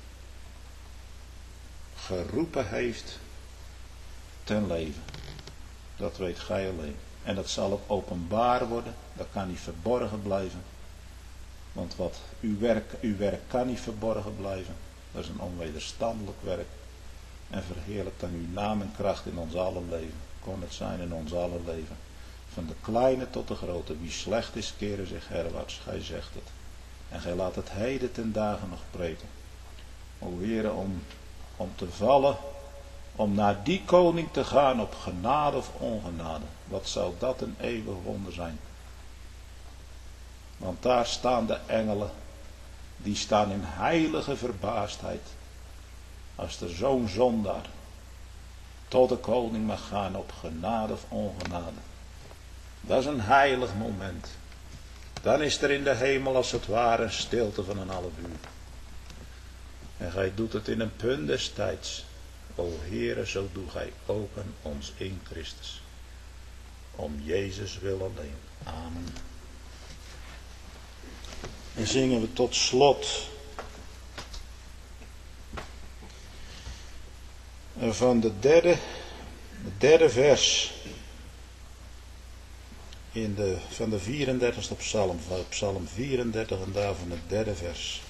geroepen heeft ten leven. Dat weet gij alleen. En dat zal ook openbaar worden. Dat kan niet verborgen blijven. Want wat uw werk, uw werk kan niet verborgen blijven. Dat is een onwederstandelijk werk. En verheerlijkt dan uw naam en kracht in ons alle leven. Kon het zijn in ons alle leven. Van de kleine tot de grote. Wie slecht is, keren zich herwaarts. Gij zegt het. En gij laat het heden ten dagen nog preken. O Heere, om, om te vallen. Om naar die koning te gaan op genade of ongenade. Wat zou dat een eeuwig wonder zijn. Want daar staan de engelen. Die staan in heilige verbaasdheid. Als er zo'n zondaar tot de koning mag gaan op genade of ongenade. Dat is een heilig moment. Dan is er in de hemel als het ware een stilte van een half uur. En gij doet het in een punt des tijds. O Heere, zo doe gij ook aan ons in Christus. Om Jezus wil alleen. Amen. En zingen we tot slot van de derde, de derde vers in de, van de vierendertigste psalm, van psalm vierendertig en daarvan het derde vers.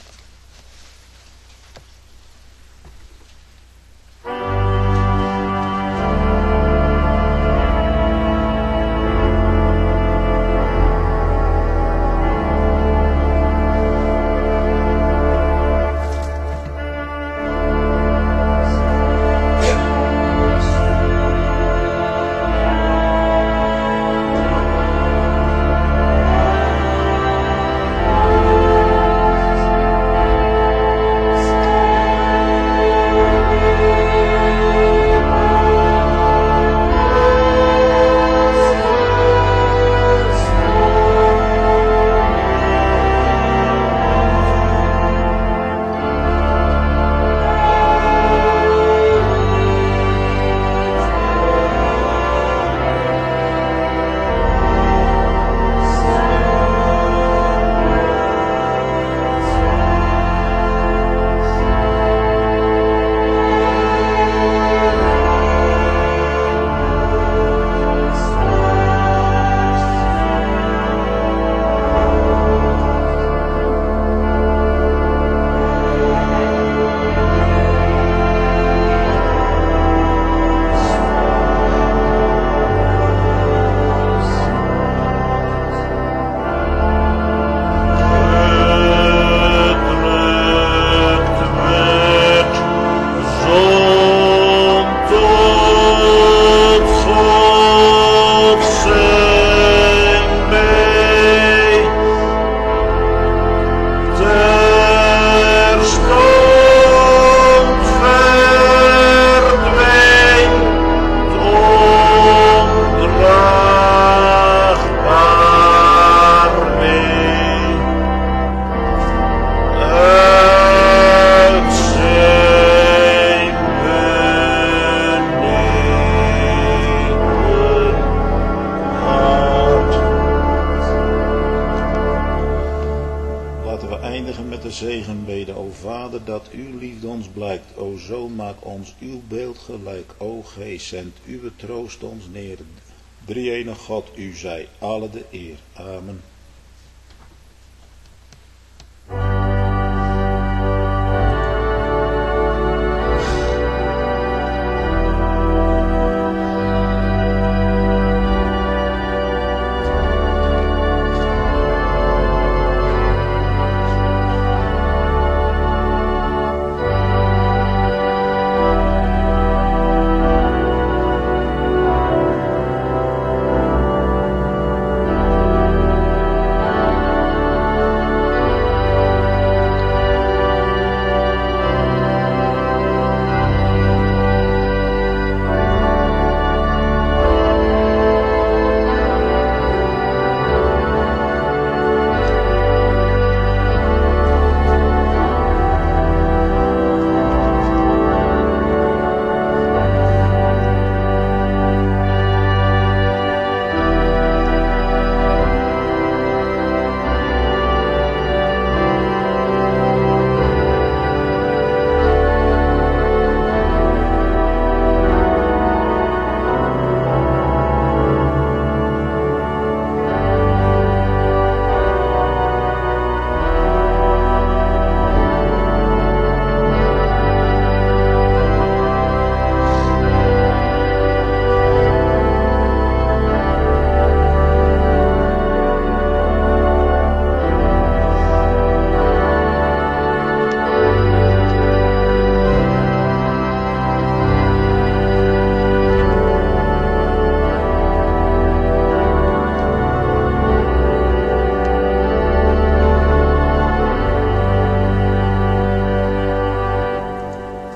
Dat uw liefde ons blijkt, o Zoon, maak ons uw beeld gelijk. O Geest, zend uw troost ons neer. Drie-enige God, u zij alle de eer. Amen.